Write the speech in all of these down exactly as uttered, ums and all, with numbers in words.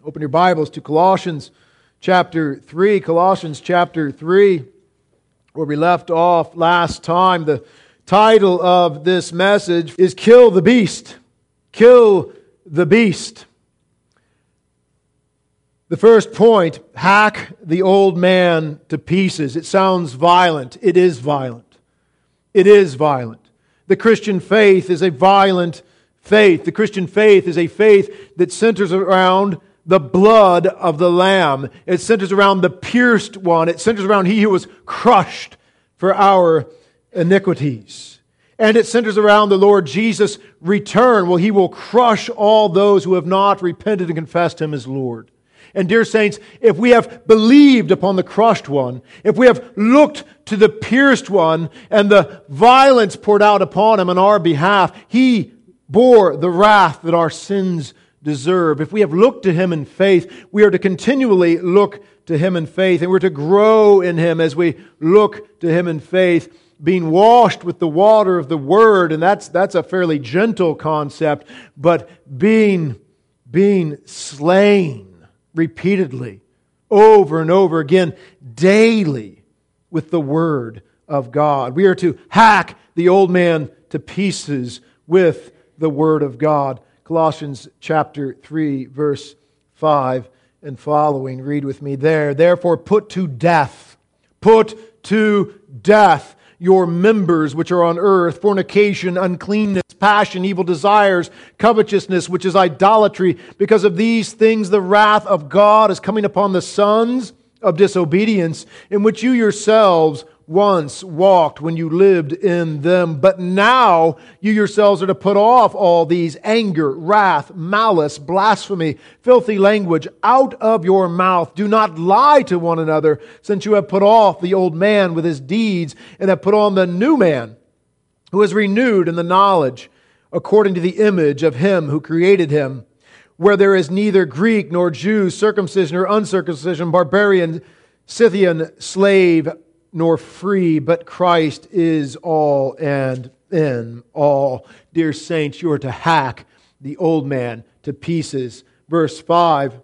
Open your Bibles to Colossians chapter three. Colossians chapter three, where we left off last time. The title of this message is Kill the Beast. Kill the Beast. The first point, hack the old man to pieces. It sounds violent. It is violent. It is violent. The Christian faith is a violent faith. The Christian faith is a faith that centers around the blood of the Lamb. It centers around the pierced one. It centers around He who was crushed for our iniquities. And it centers around the Lord Jesus' return. Well, He will crush all those who have not repented and confessed Him as Lord. And dear saints, if we have believed upon the crushed one, if we have looked to the pierced one and the violence poured out upon Him on our behalf, He bore the wrath that our sins deserve. If we have looked to Him in faith, we are to continually look to Him in faith, and we're to grow in Him as we look to Him in faith, being washed with the water of the Word, and that's that's a fairly gentle concept, but being, being slain repeatedly, over and over again, daily with the Word of God. We are to hack the old man to pieces with the Word of God. Colossians chapter three, verse five and following. Read with me there. Therefore put to death, put to death your members which are on earth, fornication, uncleanness, passion, evil desires, covetousness, which is idolatry. Because of these things the wrath of God is coming upon the sons of disobedience, in which you yourselves once walked when you lived in them. But now you yourselves are to put off all these: anger, wrath, malice, blasphemy, filthy language out of your mouth. Do not lie to one another, since you have put off the old man with his deeds, and have put on the new man, who is renewed in the knowledge according to the image of Him who created him, where there is neither Greek nor Jew, circumcision or uncircumcision, barbarian, Scythian, slave, nor free, but Christ is all and in all. Dear saints, you are to hack the old man to pieces. Verse five,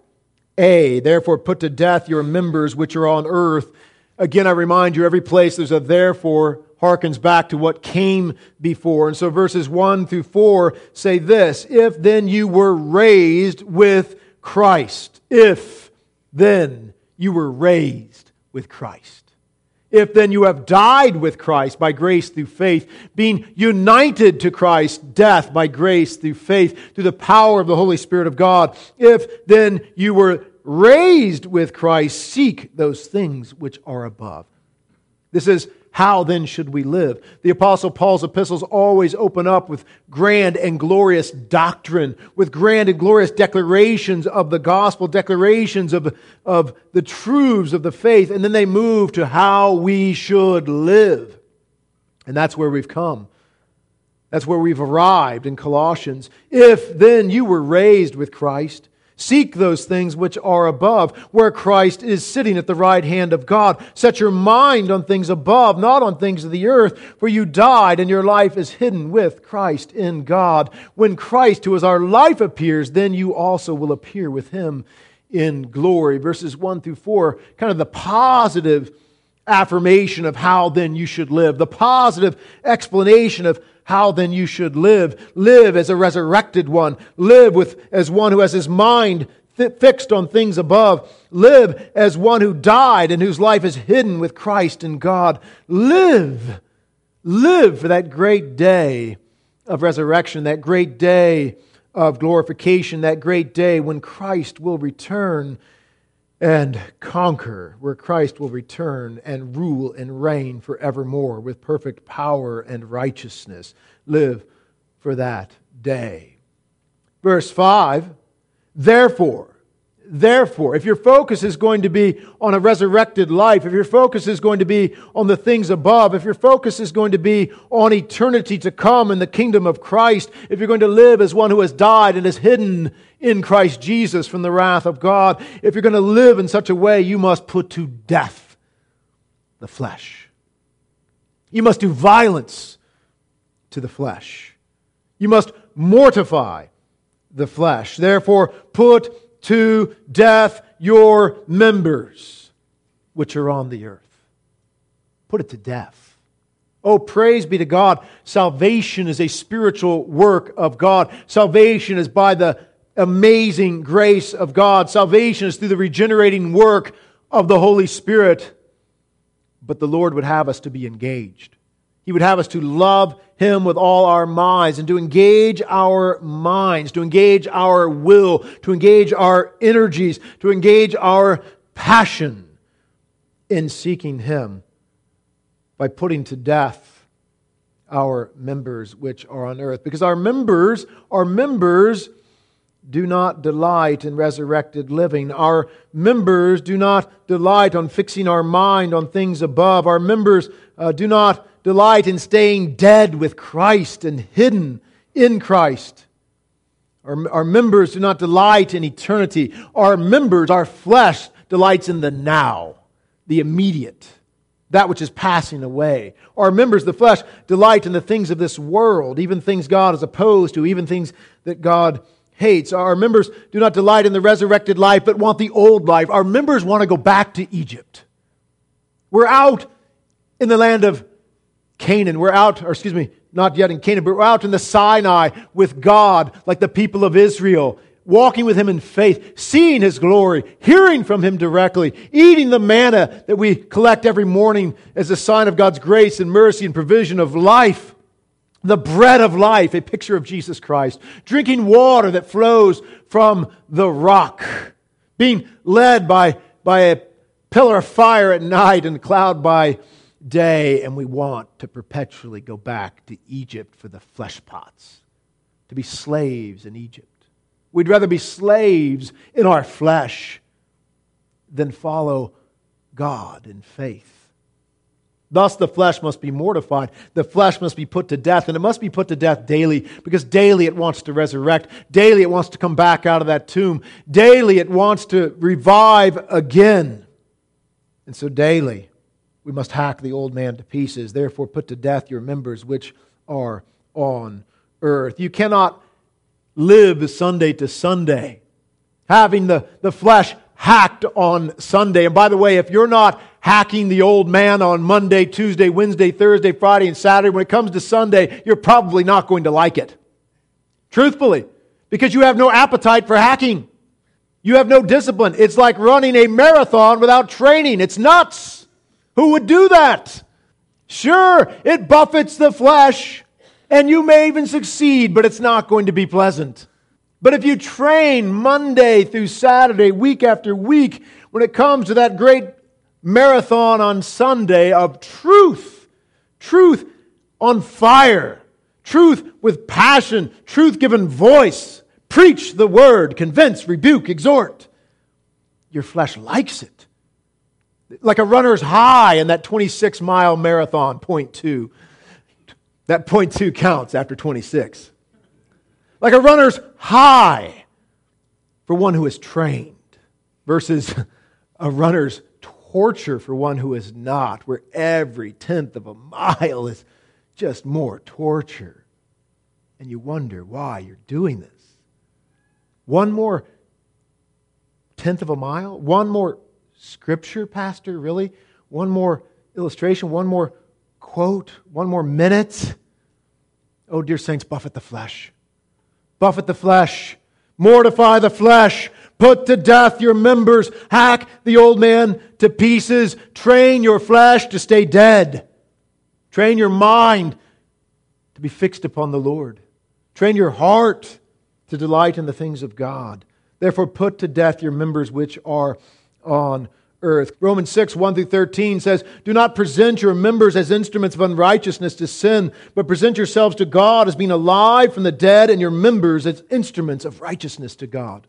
A, therefore put to death your members which are on earth. Again, I remind you, every place there's a therefore harkens back to what came before. And so verses one through four say this: if then you were raised with Christ. If then you were raised with Christ. If then you have died with Christ by grace through faith, being united to Christ's death by grace through faith, through the power of the Holy Spirit of God. If then you were raised with Christ, seek those things which are above. This is how then should we live? The Apostle Paul's epistles always open up with grand and glorious doctrine, with grand and glorious declarations of the gospel, declarations of, of the truths of the faith, and then they move to how we should live. And that's where we've come. That's where we've arrived in Colossians. If then you were raised with Christ, seek those things which are above, where Christ is sitting at the right hand of God. Set your mind on things above, not on things of the earth, for you died and your life is hidden with Christ in God. When Christ, who is our life, appears, then you also will appear with Him in glory. Verses one through four, kind of the positive affirmation of how then you should live, the positive explanation of how then you should live. Live as a resurrected one. Live with as one who has his mind th- fixed on things above. Live as one who died and whose life is hidden with Christ in God. Live. Live for that great day of resurrection, that great day of glorification, that great day when Christ will return and conquer, where Christ will return and rule and reign forevermore with perfect power and righteousness. Live for that day. Verse five, therefore, therefore, if your focus is going to be on a resurrected life, if your focus is going to be on the things above, if your focus is going to be on eternity to come in the kingdom of Christ, if you're going to live as one who has died and is hidden in Christ Jesus from the wrath of God, if you're going to live in such a way, you must put to death the flesh. You must do violence to the flesh. You must mortify the flesh. Therefore, put to death your members which are on the earth. Put it to death. Oh, praise be to God. Salvation is a spiritual work of God. Salvation is by the amazing grace of God. Salvation is through the regenerating work of the Holy Spirit. But the Lord would have us to be engaged. He would have us to love Him with all our minds and to engage our minds, to engage our will, to engage our energies, to engage our passion in seeking Him by putting to death our members which are on earth. Because our members, our members do not delight in resurrected living. Our members do not delight on fixing our mind on things above. Our members uh, do not delight in staying dead with Christ and hidden in Christ. Our, our members do not delight in eternity. Our members, our flesh, delights in the now, the immediate, that which is passing away. Our members, the flesh, delight in the things of this world, even things God is opposed to, even things that God hates. Our members do not delight in the resurrected life, but want the old life. Our members want to go back to Egypt. We're out in the land of Canaan. We're out, or excuse me, not yet in Canaan, but we're out in the Sinai with God, like the people of Israel, walking with Him in faith, seeing His glory, hearing from Him directly, eating the manna that we collect every morning as a sign of God's grace and mercy and provision of life. The bread of life, a picture of Jesus Christ. Drinking water that flows from the rock. Being led by, by a pillar of fire at night and a cloud by day. And we want to perpetually go back to Egypt for the flesh pots. To be slaves in Egypt. We'd rather be slaves in our flesh than follow God in faith. Thus the flesh must be mortified. The flesh must be put to death, and it must be put to death daily, because daily it wants to resurrect. Daily it wants to come back out of that tomb. Daily it wants to revive again. And so daily we must hack the old man to pieces. Therefore put to death your members which are on earth. You cannot live Sunday to Sunday, having the, the flesh hacked on Sunday. And by the way, if you're not hacking the old man on Monday, Tuesday, Wednesday, Thursday, Friday, and Saturday, when it comes to Sunday, you're probably not going to like it. Truthfully, because you have no appetite for hacking. You have no discipline. It's like running a marathon without training. It's nuts. Who would do that? Sure, it buffets the flesh, and you may even succeed, but it's not going to be pleasant. But if you train Monday through Saturday, week after week, when it comes to that great marathon on Sunday of truth, truth on fire, truth with passion, truth given voice, preach the word, convince, rebuke, exhort, your flesh likes it. Like a runner's high in that twenty-six mile marathon, point two. That point two counts after twenty-six. Like a runner's high for one who is trained versus a runner's torture for one who is not, where every tenth of a mile is just more torture. And you wonder why you're doing this. One more tenth of a mile? One more scripture, Pastor? Really? One more illustration? One more quote? One more minute? Oh, dear saints, buffet the flesh. Buffet the flesh. Mortify the flesh. Put to death your members. Hack the old man to pieces. Train your flesh to stay dead. Train your mind to be fixed upon the Lord. Train your heart to delight in the things of God. Therefore put to death your members which are on earth. Romans six, one through thirteen says, do not present your members as instruments of unrighteousness to sin, but present yourselves to God as being alive from the dead, and your members as instruments of righteousness to God.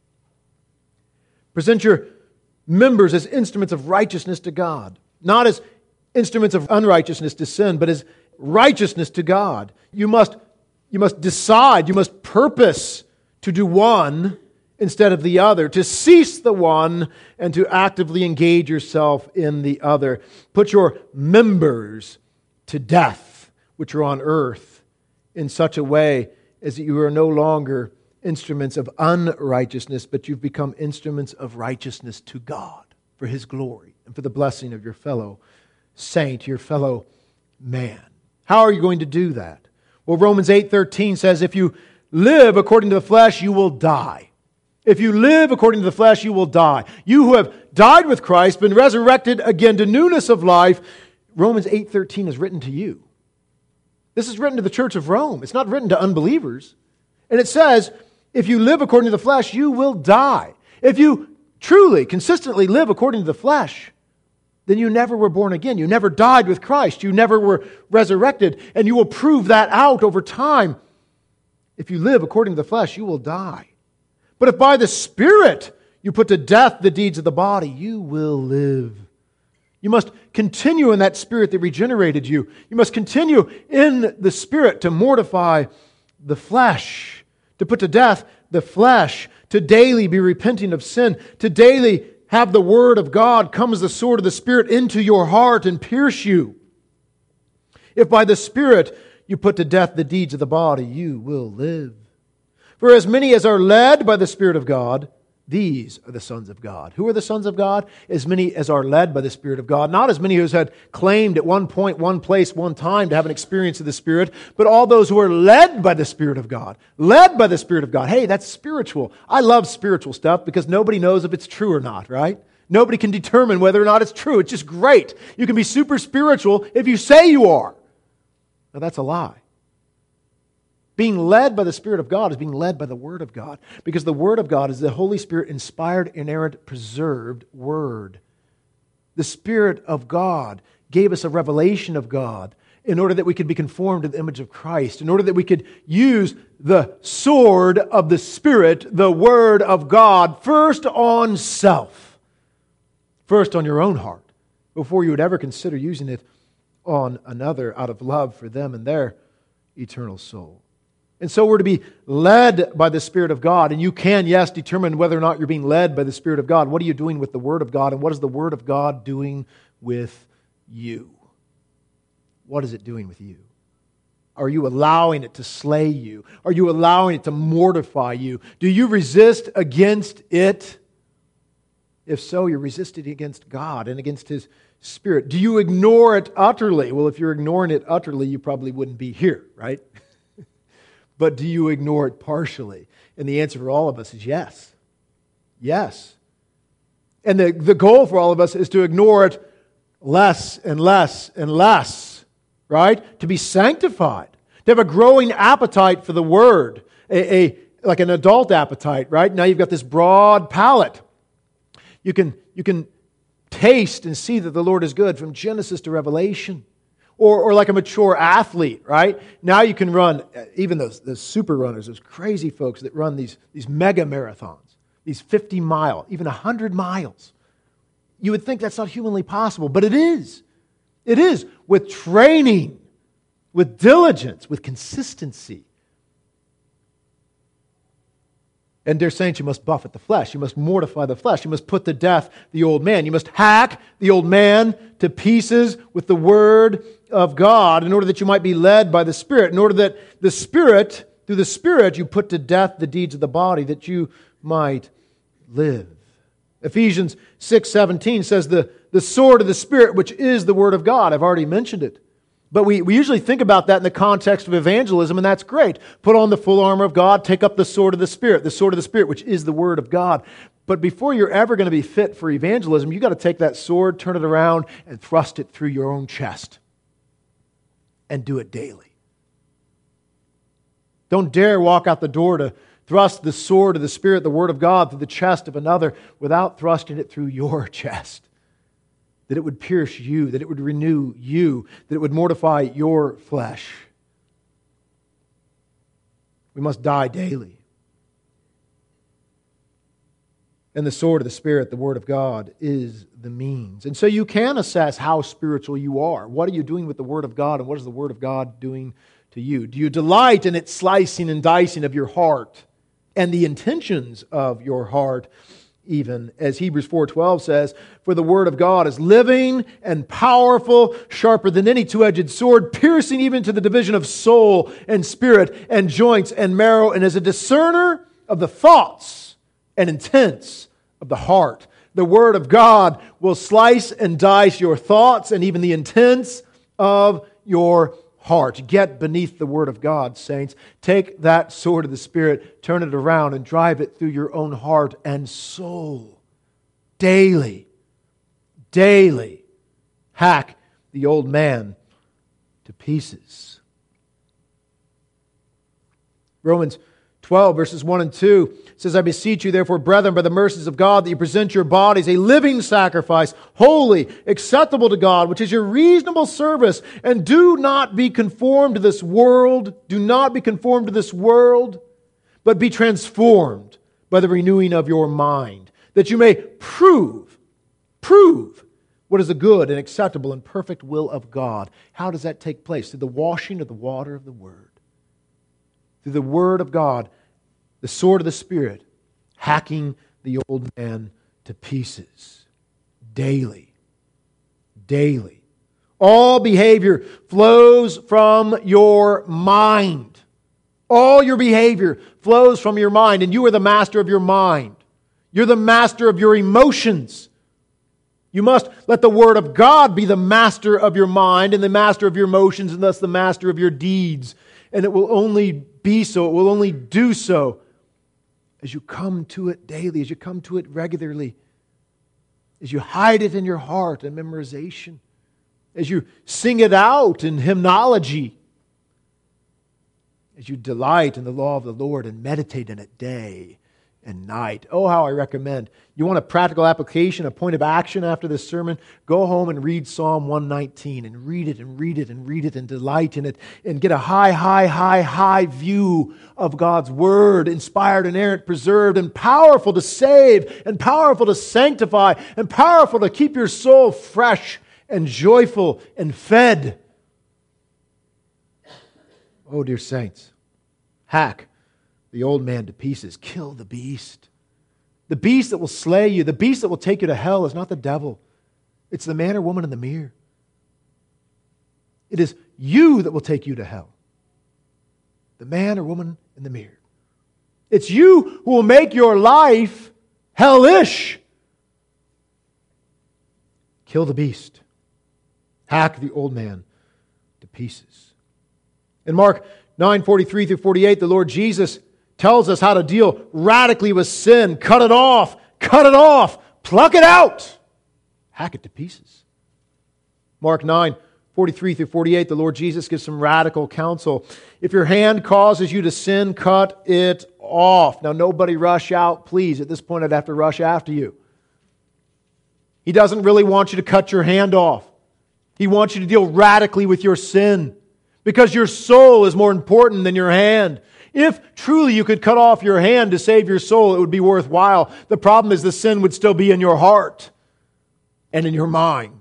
Present your members as instruments of righteousness to God. Not as instruments of unrighteousness to sin, but as righteousness to God. You must, you must decide, you must purpose to do one instead of the other, to cease the one and to actively engage yourself in the other. Put your members to death, which are on earth, in such a way as that you are no longer instruments of unrighteousness, but you've become instruments of righteousness to God for His glory and for the blessing of your fellow saint, your fellow man. How are you going to do that? Well, Romans eight thirteen says, if you live according to the flesh, you will die. If you live according to the flesh, you will die. You who have died with Christ, been resurrected again to newness of life, Romans eight thirteen is written to you. This is written to the church of Rome. It's not written to unbelievers. And it says, if you live according to the flesh, you will die. If you truly, consistently live according to the flesh, then you never were born again. You never died with Christ. You never were resurrected. And you will prove that out over time. If you live according to the flesh, you will die. But if by the Spirit you put to death the deeds of the body, you will live. You must continue in that Spirit that regenerated you. You must continue in the Spirit to mortify the flesh, to put to death the flesh, to daily be repenting of sin, to daily have the Word of God come as the sword of the Spirit into your heart and pierce you. If by the Spirit you put to death the deeds of the body, you will live. For as many as are led by the Spirit of God, these are the sons of God. Who are the sons of God? As many as are led by the Spirit of God. Not as many who had claimed at one point, one place, one time to have an experience of the Spirit, but all those who are led by the Spirit of God. Led by the Spirit of God. Hey, that's spiritual. I love spiritual stuff because nobody knows if it's true or not, right? Nobody can determine whether or not it's true. It's just great. You can be super spiritual if you say you are. Now that's a lie. Being led by the Spirit of God is being led by the Word of God. Because the Word of God is the Holy Spirit inspired, inerrant, preserved Word. The Spirit of God gave us a revelation of God in order that we could be conformed to the image of Christ, in order that we could use the sword of the Spirit, the Word of God, first on self, first on your own heart, before you would ever consider using it on another out of love for them and their eternal soul. And so we're to be led by the Spirit of God. And you can, yes, determine whether or not you're being led by the Spirit of God. What are you doing with the Word of God? And what is the Word of God doing with you? What is it doing with you? Are you allowing it to slay you? Are you allowing it to mortify you? Do you resist against it? If so, you're resisting against God and against His Spirit. Do you ignore it utterly? Well, if you're ignoring it utterly, you probably wouldn't be here, right? But do you ignore it partially? And the answer for all of us is yes. Yes. And the, the goal for all of us is to ignore it less and less and less, right? To be sanctified. To have a growing appetite for the Word. A, a like an adult appetite, right? Now you've got this broad palate. You can, you can taste and see that the Lord is good from Genesis to Revelation. Or, or like a mature athlete, right? Now you can run, even those, those super runners, those crazy folks that run these, these mega marathons, these fifty mile, even one hundred miles. You would think that's not humanly possible, but it is. It is with training, with diligence, with consistency. And dear saints, you must buffet the flesh. You must mortify the flesh. You must put to death the old man. You must hack the old man to pieces with the Word of God in order that you might be led by the Spirit. In order that the Spirit, through the Spirit, you put to death the deeds of the body that you might live. Ephesians six seventeen says the, the sword of the Spirit, which is the Word of God. I've already mentioned it. But we, we usually think about that in the context of evangelism, and that's great. Put on the full armor of God, take up the sword of the Spirit, the sword of the Spirit, which is the Word of God. But before you're ever going to be fit for evangelism, you've got to take that sword, turn it around, and thrust it through your own chest. And do it daily. Don't dare walk out the door to thrust the sword of the Spirit, the Word of God, through the chest of another without thrusting it through your chest. That it would pierce you, that it would renew you, that it would mortify your flesh. We must die daily. And the sword of the Spirit, the Word of God, is the means. And so you can assess how spiritual you are. What are you doing with the Word of God, and what is the Word of God doing to you? Do you delight in its slicing and dicing of your heart and the intentions of your heart? Even as Hebrews four twelve says, for the Word of God is living and powerful, sharper than any two-edged sword, piercing even to the division of soul and spirit and joints and marrow, and as a discerner of the thoughts and intents of the heart. The Word of God will slice and dice your thoughts and even the intents of your heart. Get beneath the Word of God, saints. Take that sword of the Spirit, turn it around, and drive it through your own heart and soul. Daily, daily, hack the old man to pieces. Romans twelve, verses one and two says, I beseech you, therefore, brethren, by the mercies of God, that you present your bodies a living sacrifice, holy, acceptable to God, which is your reasonable service. And do not be conformed to this world. Do not be conformed to this world, but be transformed by the renewing of your mind, that you may prove, prove what is the good and acceptable and perfect will of God. How does that take place? Through the washing of the water of the Word. Through the Word of God, the sword of the Spirit, hacking the old man to pieces. Daily. Daily. All behavior flows from your mind. All your behavior flows from your mind, and you are the master of your mind. You're the master of your emotions. You must let the Word of God be the master of your mind and the master of your emotions and thus the master of your deeds. And it will only be so, it will only do so as you come to it daily, as you come to it regularly, as you hide it in your heart in memorization, as you sing it out in hymnology, as you delight in the law of the Lord and meditate in it day and night. Oh, how I recommend. You want a practical application, a point of action after this sermon? Go home and read Psalm one nineteen and read it and read it and read it and delight in it and get a high, high, high, high view of God's Word, inspired, inerrant, preserved, and powerful to save and powerful to sanctify and powerful to keep your soul fresh and joyful and fed. Oh, dear saints, hack the old man to pieces. Kill the beast. The beast that will slay you, the beast that will take you to hell is not the devil. It's the man or woman in the mirror. It is you that will take you to hell. The man or woman in the mirror. It's you who will make your life hellish. Kill the beast. Hack the old man to pieces. In Mark nine forty-three through forty-eight, the Lord Jesus tells us how to deal radically with sin. Cut it off. Cut it off. Pluck it out. Hack it to pieces. Mark nine forty-three through forty-eight, the Lord Jesus gives some radical counsel. If your hand causes you to sin, cut it off. Now, nobody rush out, please. At this point, I'd have to rush after you. He doesn't really want you to cut your hand off. He wants you to deal radically with your sin because your soul is more important than your hand. If truly you could cut off your hand to save your soul, it would be worthwhile. The problem is the sin would still be in your heart and in your mind.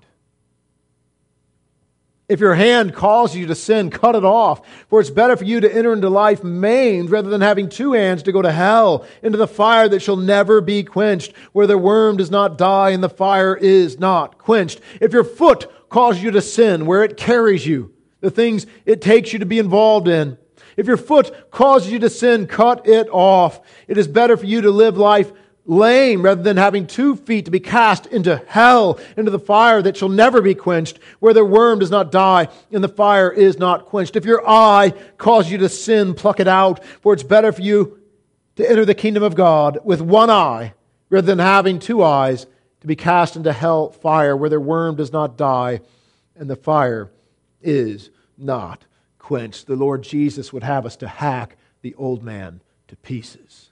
If your hand calls you to sin, cut it off. For it's better for you to enter into life maimed rather than having two hands to go to hell, into the fire that shall never be quenched, where the worm does not die and the fire is not quenched. If your foot calls you to sin, where it carries you, the things it takes you to be involved in, if your foot causes you to sin, cut it off. It is better for you to live life lame rather than having two feet to be cast into hell, into the fire that shall never be quenched, where the worm does not die and the fire is not quenched. If your eye causes you to sin, pluck it out, for it's better for you to enter the kingdom of God with one eye rather than having two eyes to be cast into hell fire, where the worm does not die and the fire is not quenched. The Lord Jesus would have us to hack the old man to pieces.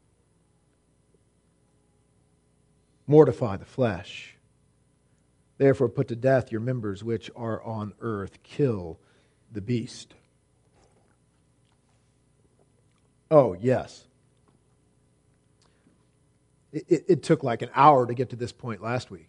Mortify the flesh. Therefore put to death your members which are on earth. Kill the beast. Oh, yes. It, it, it took like an hour to get to this point last week.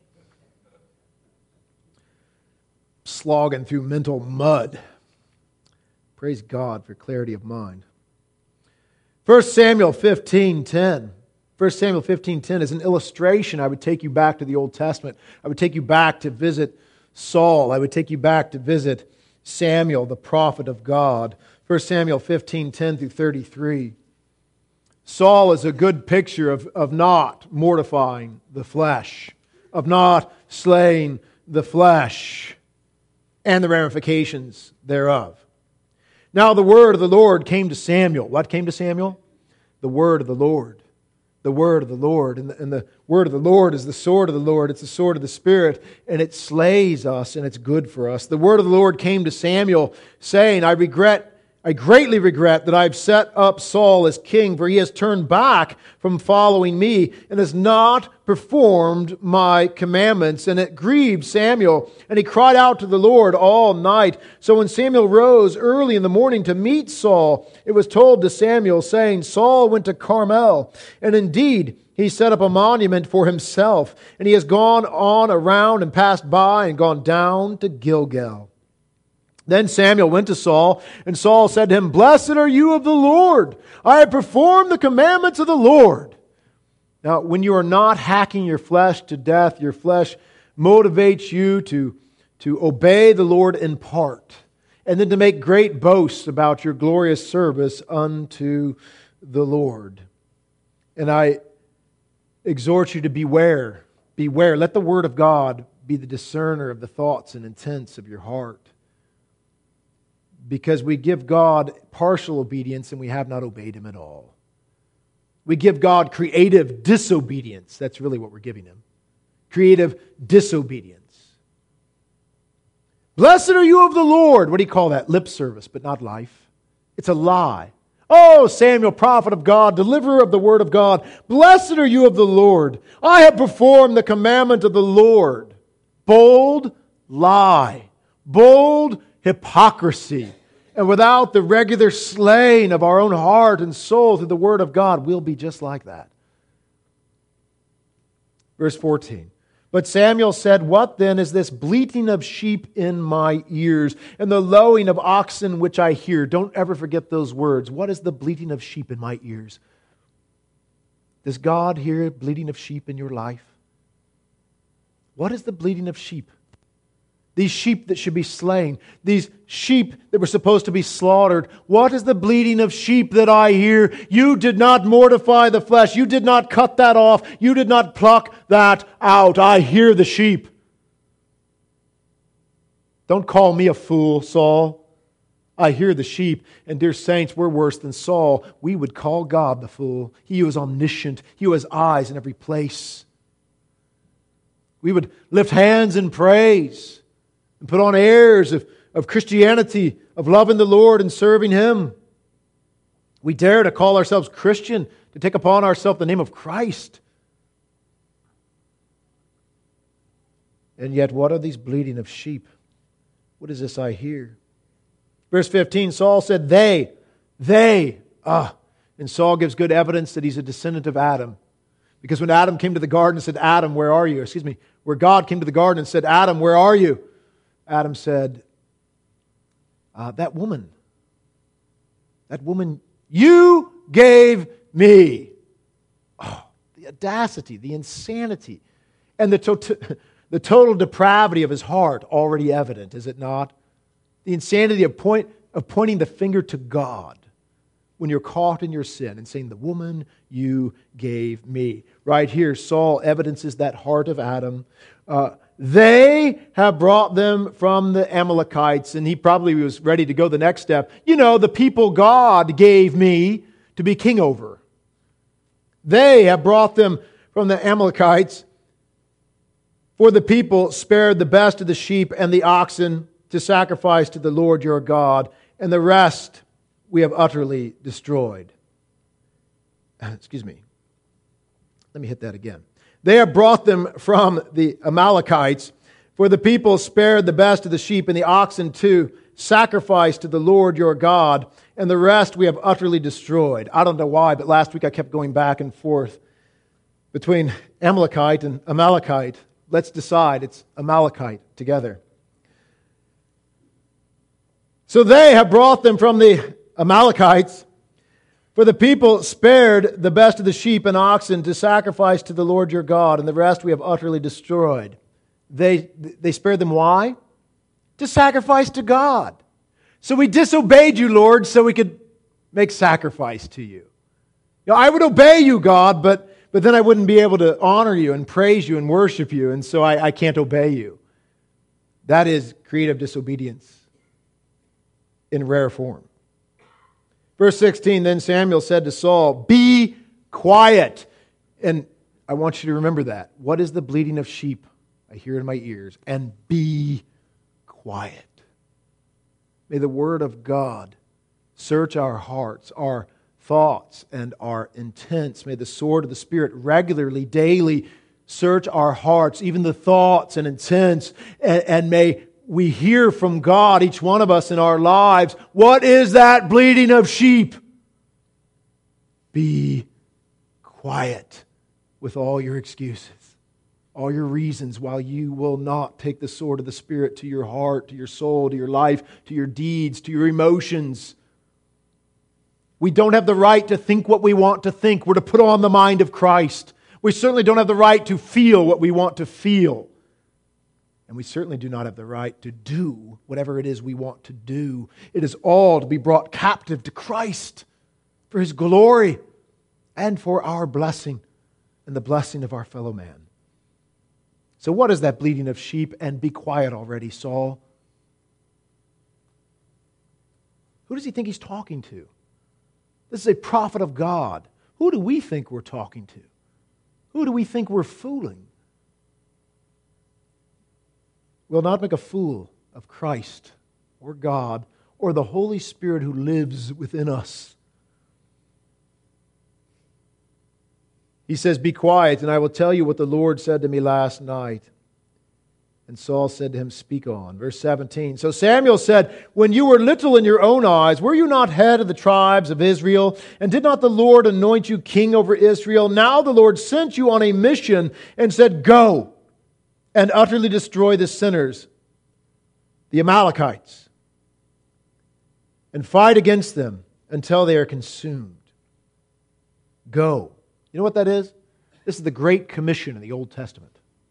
Slogging through mental mud. Praise God for clarity of mind. First Samuel fifteen ten. First Samuel fifteen ten is an illustration. I would take you back to the Old Testament. I would take you back to visit Saul. I would take you back to visit Samuel, the prophet of God. First Samuel fifteen ten through thirty-three. Saul is a good picture of, of not mortifying the flesh, of not slaying the flesh, and the ramifications thereof. Now the word of the Lord came to Samuel. What came to Samuel? The word of the Lord. The word of the Lord. And the, and the word of the Lord is the sword of the Lord. It's the sword of the Spirit, and it slays us, and it's good for us. The word of the Lord came to Samuel, saying, I regret I greatly regret that I've set up Saul as king, for he has turned back from following me and has not performed my commandments. And it grieved Samuel, and he cried out to the Lord all night. So when Samuel rose early in the morning to meet Saul, it was told to Samuel, saying, Saul went to Carmel, and indeed he set up a monument for himself, and he has gone on around and passed by and gone down to Gilgal. Then Samuel went to Saul, and Saul said to him, Blessed are you of the Lord. I have performed the commandments of the Lord. Now, when you are not hacking your flesh to death, your flesh motivates you to, to obey the Lord in part, and then to make great boasts about your glorious service unto the Lord. And I exhort you to beware. Beware. Let the Word of God be the discerner of the thoughts and intents of your heart. Because we give God partial obedience and we have not obeyed Him at all. We give God creative disobedience. That's really what we're giving Him. Creative disobedience. Blessed are you of the Lord. What do you call that? Lip service, but not life. It's a lie. Oh, Samuel, prophet of God, deliverer of the word of God, blessed are you of the Lord. I have performed the commandment of the Lord. Bold lie. Bold hypocrisy. And without the regular slaying of our own heart and soul through the Word of God, we'll be just like that. Verse fourteen. But Samuel said, What then is this bleating of sheep in my ears, and the lowing of oxen which I hear? Don't ever forget those words. What is the bleating of sheep in my ears? Does God hear bleating of sheep in your life? What is the bleating of sheep? These sheep that should be slain. These sheep that were supposed to be slaughtered. What is the bleating of sheep that I hear? You did not mortify the flesh. You did not cut that off. You did not pluck that out. I hear the sheep. Don't call me a fool, Saul. I hear the sheep. And dear saints, we're worse than Saul. We would call God the fool. He who is omniscient. He who has eyes in every place. We would lift hands in praise and put on airs of, of Christianity, of loving the Lord and serving Him. We dare to call ourselves Christian, to take upon ourselves the name of Christ. And yet, what are these bleating of sheep? What is this I hear? Verse fifteen, Saul said, They, they, ah. And Saul gives good evidence that he's a descendant of Adam. Because when Adam came to the garden and said, Adam, where are you? Excuse me, where God came to the garden and said, Adam, where are you? Adam said, uh, that woman, that woman you gave me. Oh, the audacity, the insanity, and the, to- the total depravity of his heart already evident, is it not? The insanity of, point, of pointing the finger to God when you're caught in your sin and saying, the woman you gave me. Right here, Saul evidences that heart of Adam. Uh, They have brought them from the Amalekites. And he probably was ready to go the next step. You know, the people God gave me to be king over. They have brought them from the Amalekites. For the people spared the best of the sheep and the oxen to sacrifice to the Lord your God. And the rest we have utterly destroyed. Excuse me. Let me hit that again. They have brought them from the Amalekites, for the people spared the best of the sheep and the oxen to sacrifice to the Lord your God, and the rest we have utterly destroyed. I don't know why, but last week I kept going back and forth between Amalekite and Amalekite. Let's decide it's Amalekite together. So they have brought them from the Amalekites, for the people spared the best of the sheep and oxen to sacrifice to the Lord your God, and the rest we have utterly destroyed. They, they spared them why? To sacrifice to God. So we disobeyed you, Lord, so we could make sacrifice to you. You know, I would obey you, God, but, but then I wouldn't be able to honor you and praise you and worship you, and so I, I can't obey you. That is creative disobedience in rare form. Verse sixteen, then Samuel said to Saul, be quiet. And I want you to remember that. What is the bleating of sheep? I hear it in my ears. And be quiet. May the Word of God search our hearts, our thoughts, and our intents. May the sword of the Spirit regularly, daily search our hearts, even the thoughts and intents, and, and may we hear from God, each one of us in our lives, what is that bleating of sheep? Be quiet with all your excuses, all your reasons why you will not take the sword of the Spirit to your heart, to your soul, to your life, to your deeds, to your emotions. We don't have the right to think what we want to think. We're to put on the mind of Christ. We certainly don't have the right to feel what we want to feel. And we certainly do not have the right to do whatever it is we want to do. It is all to be brought captive to Christ for His glory and for our blessing and the blessing of our fellow man. So what is that bleating of sheep? And be quiet already, Saul. Who does he think he's talking to? This is a prophet of God. Who do we think we're talking to? Who do we think we're fooling? We'll not make a fool of Christ or God or the Holy Spirit who lives within us. He says, be quiet, and I will tell you what the Lord said to me last night. And Saul said to him, speak on. Verse seventeen, so Samuel said, when you were little in your own eyes, were you not head of the tribes of Israel? And did not the Lord anoint you king over Israel? Now the Lord sent you on a mission and said, go and utterly destroy the sinners, the Amalekites, and fight against them until they are consumed. Go. You know what that is? This is the Great Commission in the Old Testament.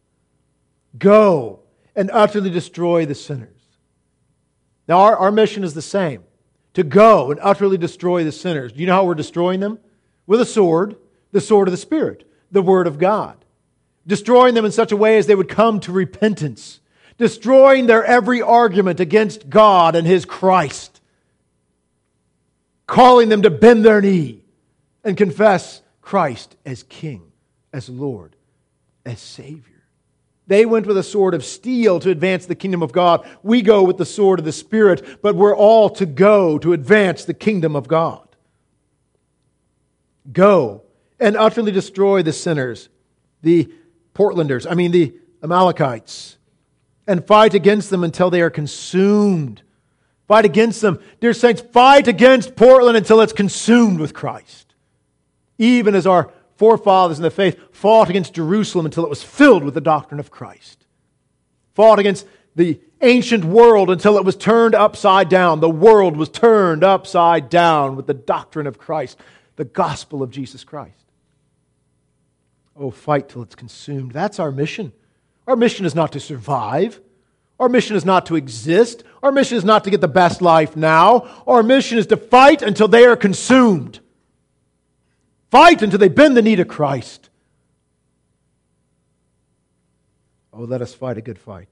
Go and utterly destroy the sinners. Now our, our mission is the same. To go and utterly destroy the sinners. Do you know how we're destroying them? With a sword, the sword of the Spirit, the Word of God. Destroying them in such a way as they would come to repentance. Destroying their every argument against God and His Christ. Calling them to bend their knee and confess Christ as King, as Lord, as Savior. They went with a sword of steel to advance the kingdom of God. We go with the sword of the Spirit, but we're all to go to advance the kingdom of God. Go and utterly destroy the sinners, the Portlanders, I mean the Amalekites, and fight against them until they are consumed. Fight against them. Dear saints, fight against Portland until it's consumed with Christ. Even as our forefathers in the faith fought against Jerusalem until it was filled with the doctrine of Christ. Fought against the ancient world until it was turned upside down. The world was turned upside down with the doctrine of Christ, the gospel of Jesus Christ. Oh, fight till it's consumed. That's our mission. Our mission is not to survive. Our mission is not to exist. Our mission is not to get the best life now. Our mission is to fight until they are consumed. Fight until they bend the knee to Christ. Oh, let us fight a good fight.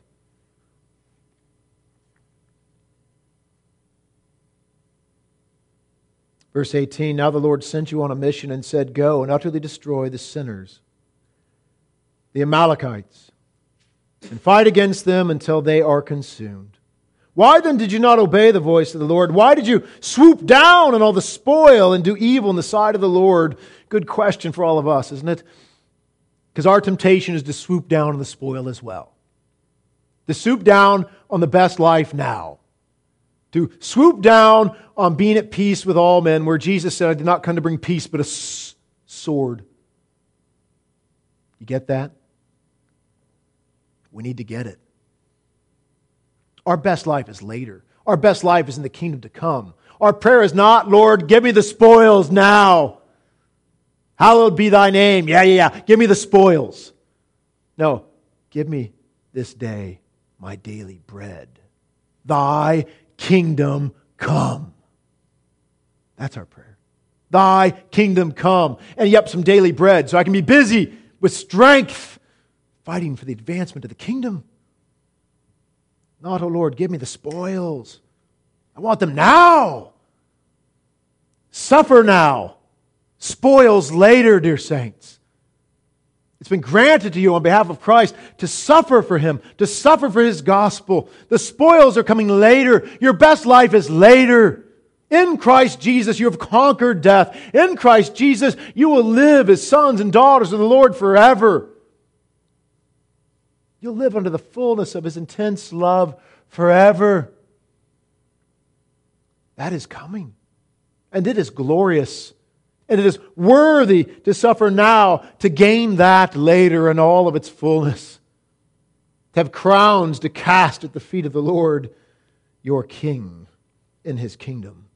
Verse eighteen, now the Lord sent you on a mission and said, go and utterly destroy the sinners, the Amalekites, and fight against them until they are consumed. Why then did you not obey the voice of the Lord? Why did you swoop down on all the spoil and do evil in the sight of the Lord? Good question for all of us, isn't it? Because our temptation is to swoop down on the spoil as well. To swoop down on the best life now. To swoop down on being at peace with all men, where Jesus said, I did not come to bring peace, but a s- sword. You get that? We need to get it. Our best life is later. Our best life is in the kingdom to come. Our prayer is not, Lord, give me the spoils now. Hallowed be thy name. Yeah, yeah, yeah. Give me the spoils. No, give me this day my daily bread. Thy kingdom come. That's our prayer. Thy kingdom come. And yep, some daily bread so I can be busy with strength fighting for the advancement of the kingdom. Not, oh Lord, give me the spoils. I want them now. Suffer now. Spoils later, dear saints. It's been granted to you on behalf of Christ to suffer for Him, to suffer for His gospel. The spoils are coming later. Your best life is later. In Christ Jesus, you have conquered death. In Christ Jesus, you will live as sons and daughters of the Lord forever. You'll live under the fullness of His intense love forever. That is coming. And it is glorious. And it is worthy to suffer now to gain that later in all of its fullness. To have crowns to cast at the feet of the Lord, your King, in His kingdom.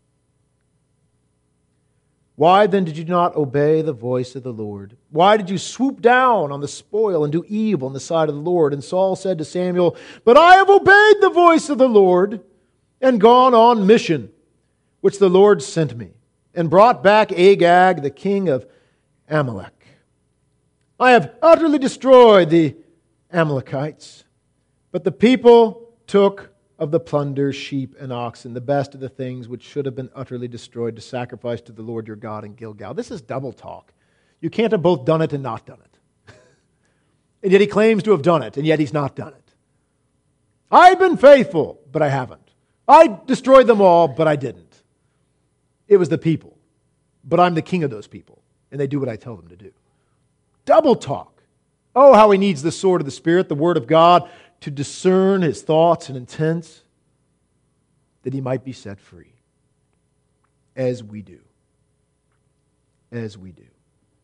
Why then did you not obey the voice of the Lord? Why did you swoop down on the spoil and do evil in the sight of the Lord? And Saul said to Samuel, but I have obeyed the voice of the Lord and gone on mission, which the Lord sent me, and brought back Agag, the king of Amalek. I have utterly destroyed the Amalekites, but the people took of the plunder, sheep and oxen, the best of the things which should have been utterly destroyed, to sacrifice to the Lord your God in Gilgal. This is double talk. You can't have both done it and not done it. And yet he claims to have done it, and yet he's not done it. I've been faithful, but I haven't. I destroyed them all, but I didn't. It was the people. But I'm the king of those people, and they do what I tell them to do. Double talk. Oh, how he needs the sword of the Spirit, the Word of God, to discern his thoughts and intents, that he might be set free. As we do. As we do.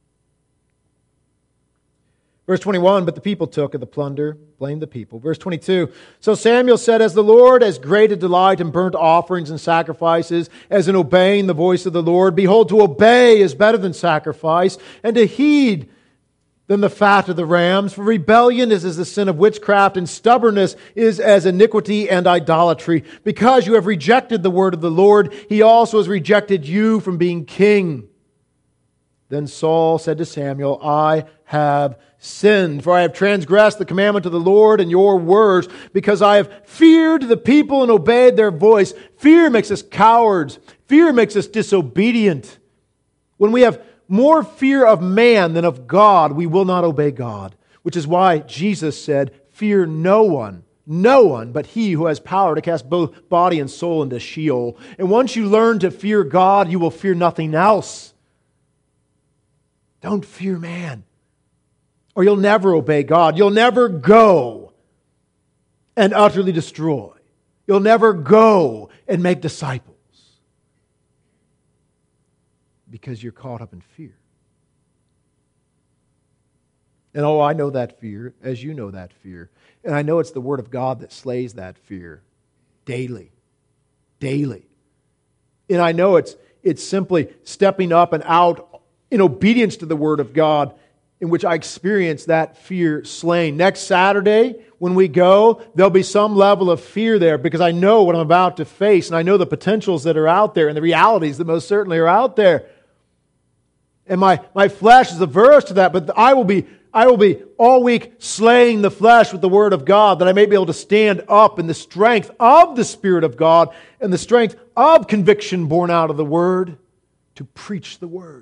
Verse twenty-one, but the people took of the plunder, blamed the people. Verse twenty-two, so Samuel said, as the Lord has great a delight in burnt offerings and sacrifices, as in obeying the voice of the Lord, behold, to obey is better than sacrifice, and to heed than the fat of the rams. For rebellion is as the sin of witchcraft, and stubbornness is as iniquity and idolatry. Because you have rejected the word of the Lord, He also has rejected you from being king. Then Saul said to Samuel, I have sinned, for I have transgressed the commandment of the Lord and your words, because I have feared the people and obeyed their voice. Fear makes us cowards. Fear makes us disobedient. When we have more fear of man than of God, we will not obey God. Which is why Jesus said, fear no one, no one but He who has power to cast both body and soul into Sheol. And once you learn to fear God, you will fear nothing else. Don't fear man, or you'll never obey God. You'll never go and utterly destroy. You'll never go and make disciples. Because you're caught up in fear. And oh, I know that fear, as you know that fear. And I know it's the Word of God that slays that fear daily. Daily. And I know it's, it's simply stepping up and out in obedience to the Word of God, in which I experience that fear slain. Next Saturday, when we go, there'll be some level of fear there, because I know what I'm about to face, and I know the potentials that are out there and the realities that most certainly are out there. And my, my flesh is averse to that, but I will be I will be all week slaying the flesh with the Word of God, that I may be able to stand up in the strength of the Spirit of God and the strength of conviction born out of the Word to preach the Word.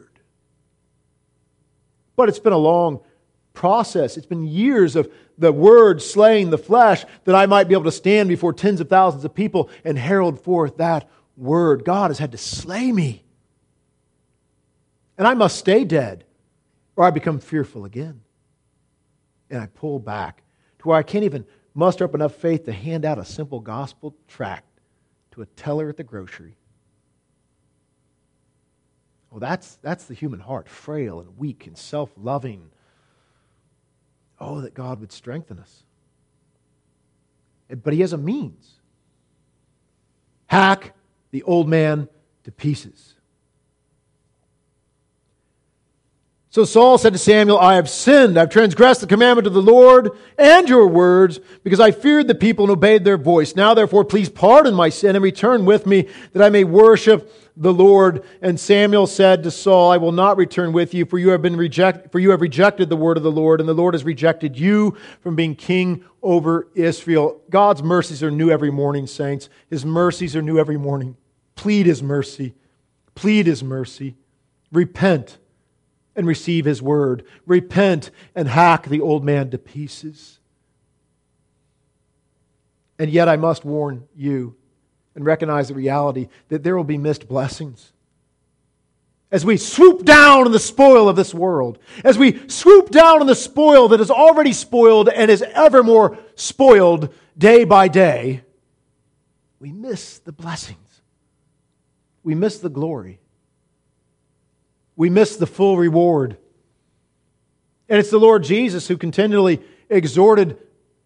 But it's been a long process. It's been years of the Word slaying the flesh, that I might be able to stand before tens of thousands of people and herald forth that Word. God has had to slay me. And I must stay dead, or I become fearful again. And I pull back to where I can't even muster up enough faith to hand out a simple gospel tract to a teller at the grocery. Well, that's, that's the human heart, frail and weak and self-loving. Oh, that God would strengthen us. But He has a means. Hack the old man to pieces. So Saul said to Samuel, I have sinned. I've transgressed the commandment of the Lord and your words, because I feared the people and obeyed their voice. Now therefore, please pardon my sin and return with me, that I may worship the Lord. And Samuel said to Saul, I will not return with you, for you have been reject, for you have rejected the word of the Lord, and the Lord has rejected you from being king over Israel. God's mercies are new every morning, saints. His mercies are new every morning. Plead His mercy. Plead His mercy. Repent and receive His word. Repent and hack the old man to pieces. And yet I must warn you and recognize the reality that there will be missed blessings. As we swoop down on the spoil of this world, as we swoop down on the spoil that is already spoiled and is ever more spoiled day by day, we miss the blessings. We miss the glory. We miss the full reward. And it's the Lord Jesus who continually exhorted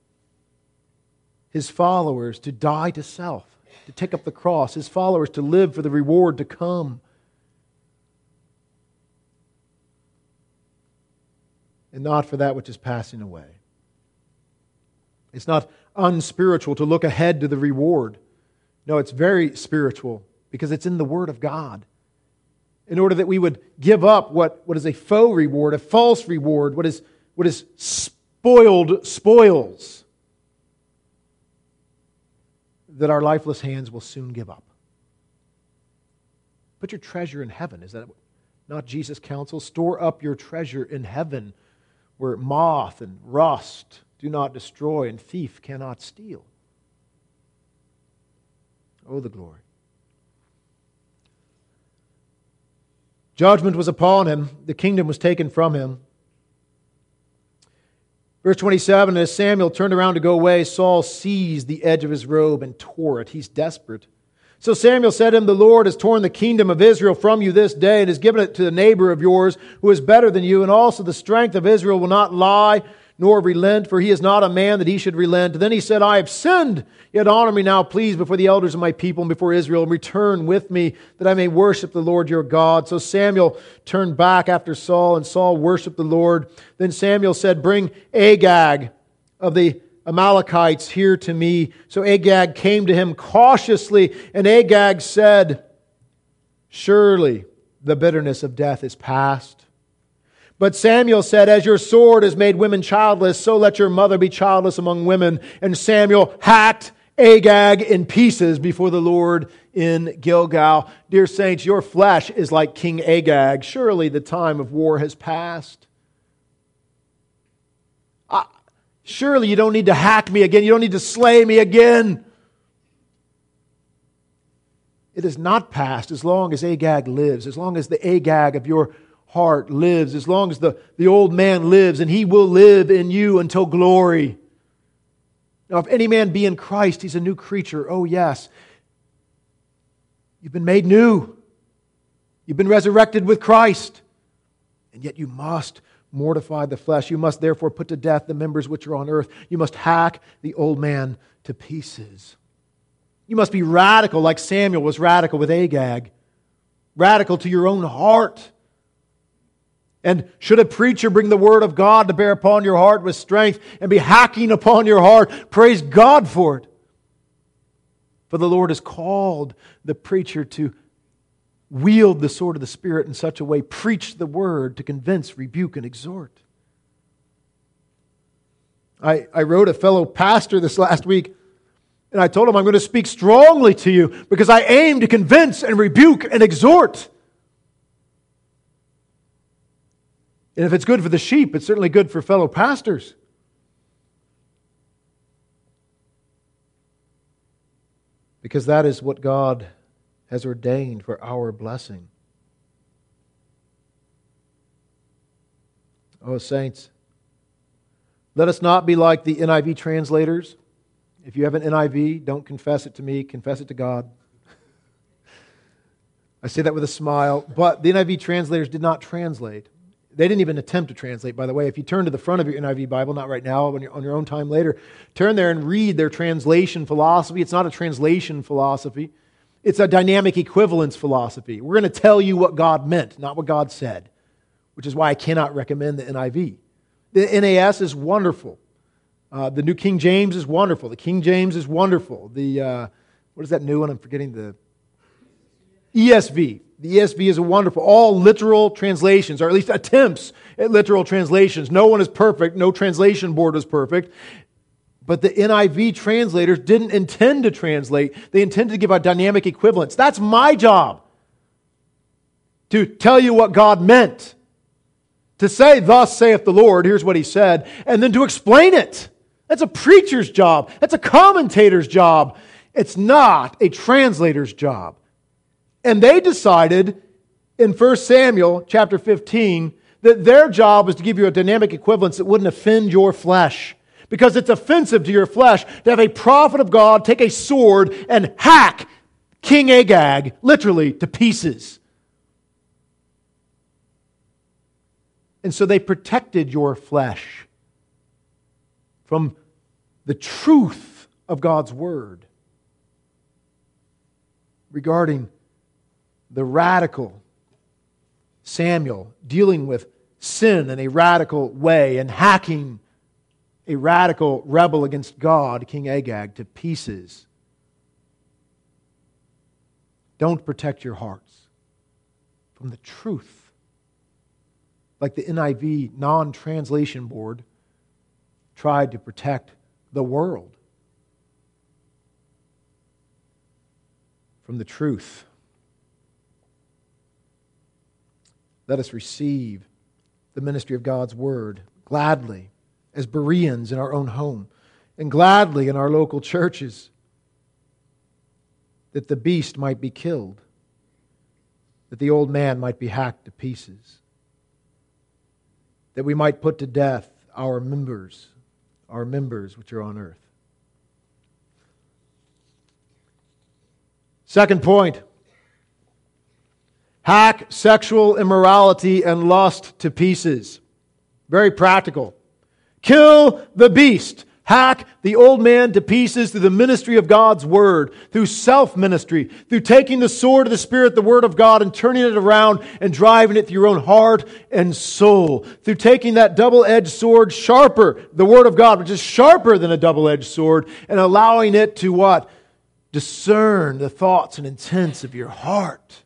His followers to die to self, to take up the cross, His followers to live for the reward to come. And not for that which is passing away. It's not unspiritual to look ahead to the reward. No, it's very spiritual because it's in the Word of God. In order that we would give up what, what is a faux reward, a false reward, what is, what is spoiled spoils, that our lifeless hands will soon give up. Put your treasure in heaven. Is that not Jesus' counsel? Store up your treasure in heaven, where moth and rust do not destroy and thief cannot steal. Oh, the glory. Judgment was upon him. The kingdom was taken from him. Verse twenty-seven, as Samuel turned around to go away, Saul seized the edge of his robe and tore it. He's desperate. So Samuel said to him, the Lord has torn the kingdom of Israel from you this day and has given it to the neighbor of yours who is better than you. And also the strength of Israel will not lie nor relent, for he is not a man that he should relent. And then he said, I have sinned, yet honor me now, please, before the elders of my people and before Israel, and return with me, that I may worship the Lord your God. So Samuel turned back after Saul, and Saul worshiped the Lord. Then Samuel said, bring Agag of the Amalekites here to me. So Agag came to him cautiously, and Agag said, surely the bitterness of death is past. But Samuel said, as your sword has made women childless, so let your mother be childless among women. And Samuel hacked Agag in pieces before the Lord in Gilgal. Dear saints, your flesh is like King Agag. Surely the time of war has passed. Uh, surely you don't need to hack me again. You don't need to slay me again. It is not past as long as Agag lives, as long as the Agag of your heart lives, as long as the, the old man lives, and he will live in you until glory. Now, if any man be in Christ, he's a new creature. Oh, yes. You've been made new. You've been resurrected with Christ. And yet you must mortify the flesh. You must therefore put to death the members which are on earth. You must hack the old man to pieces. You must be radical like Samuel was radical with Agag. Radical to your own heart. And should a preacher bring the Word of God to bear upon your heart with strength and be hacking upon your heart, praise God for it. For the Lord has called the preacher to wield the sword of the Spirit in such a way, preach the Word to convince, rebuke, and exhort. I, I wrote a fellow pastor this last week, and I told him I'm going to speak strongly to you because I aim to convince and rebuke and exhort. And if it's good for the sheep, it's certainly good for fellow pastors. Because that is what God has ordained for our blessing. Oh, saints, let us not be like the N I V translators. If you have an N I V, don't confess it to me, confess it to God. I say that with a smile. But the N I V translators did not translate. They didn't even attempt to translate, by the way. If you turn to the front of your N I V Bible, not right now, when you're on your own time later, turn there and read their translation philosophy. It's not a translation philosophy. It's a dynamic equivalence philosophy. We're going to tell you what God meant, not what God said, which is why I cannot recommend the N I V. The N A S is wonderful. Uh, the New King James is wonderful. The King James is wonderful. The, uh, what is that new one? I'm forgetting the E S V. The E S V is a wonderful. All literal translations, or at least attempts at literal translations. No one is perfect. No translation board is perfect. But the N I V translators didn't intend to translate. They intended to give a dynamic equivalence. That's my job. To tell you what God meant. To say, thus saith the Lord, here's what He said, and then to explain it. That's a preacher's job. That's a commentator's job. It's not a translator's job. And they decided in First Samuel chapter fifteen that their job was to give you a dynamic equivalence that wouldn't offend your flesh. Because it's offensive to your flesh to have a prophet of God take a sword and hack King Agag literally to pieces. And so they protected your flesh from the truth of God's Word regarding the radical Samuel dealing with sin in a radical way and hacking a radical rebel against God, King Agag, to pieces. Don't protect your hearts from the truth. Like the N I V non-translation board tried to protect the world from the truth. Let us receive the ministry of God's Word gladly as Bereans in our own home and gladly in our local churches, that the beast might be killed, that the old man might be hacked to pieces, that we might put to death our members, our members which are on earth. Second point, hack sexual immorality and lust to pieces. Very practical. Kill the beast. Hack the old man to pieces through the ministry of God's Word, through self-ministry, through taking the sword of the Spirit, the Word of God, and turning it around and driving it through your own heart and soul, through taking that double-edged sword sharper, the Word of God, which is sharper than a double-edged sword, and allowing it to what? Discern the thoughts and intents of your heart.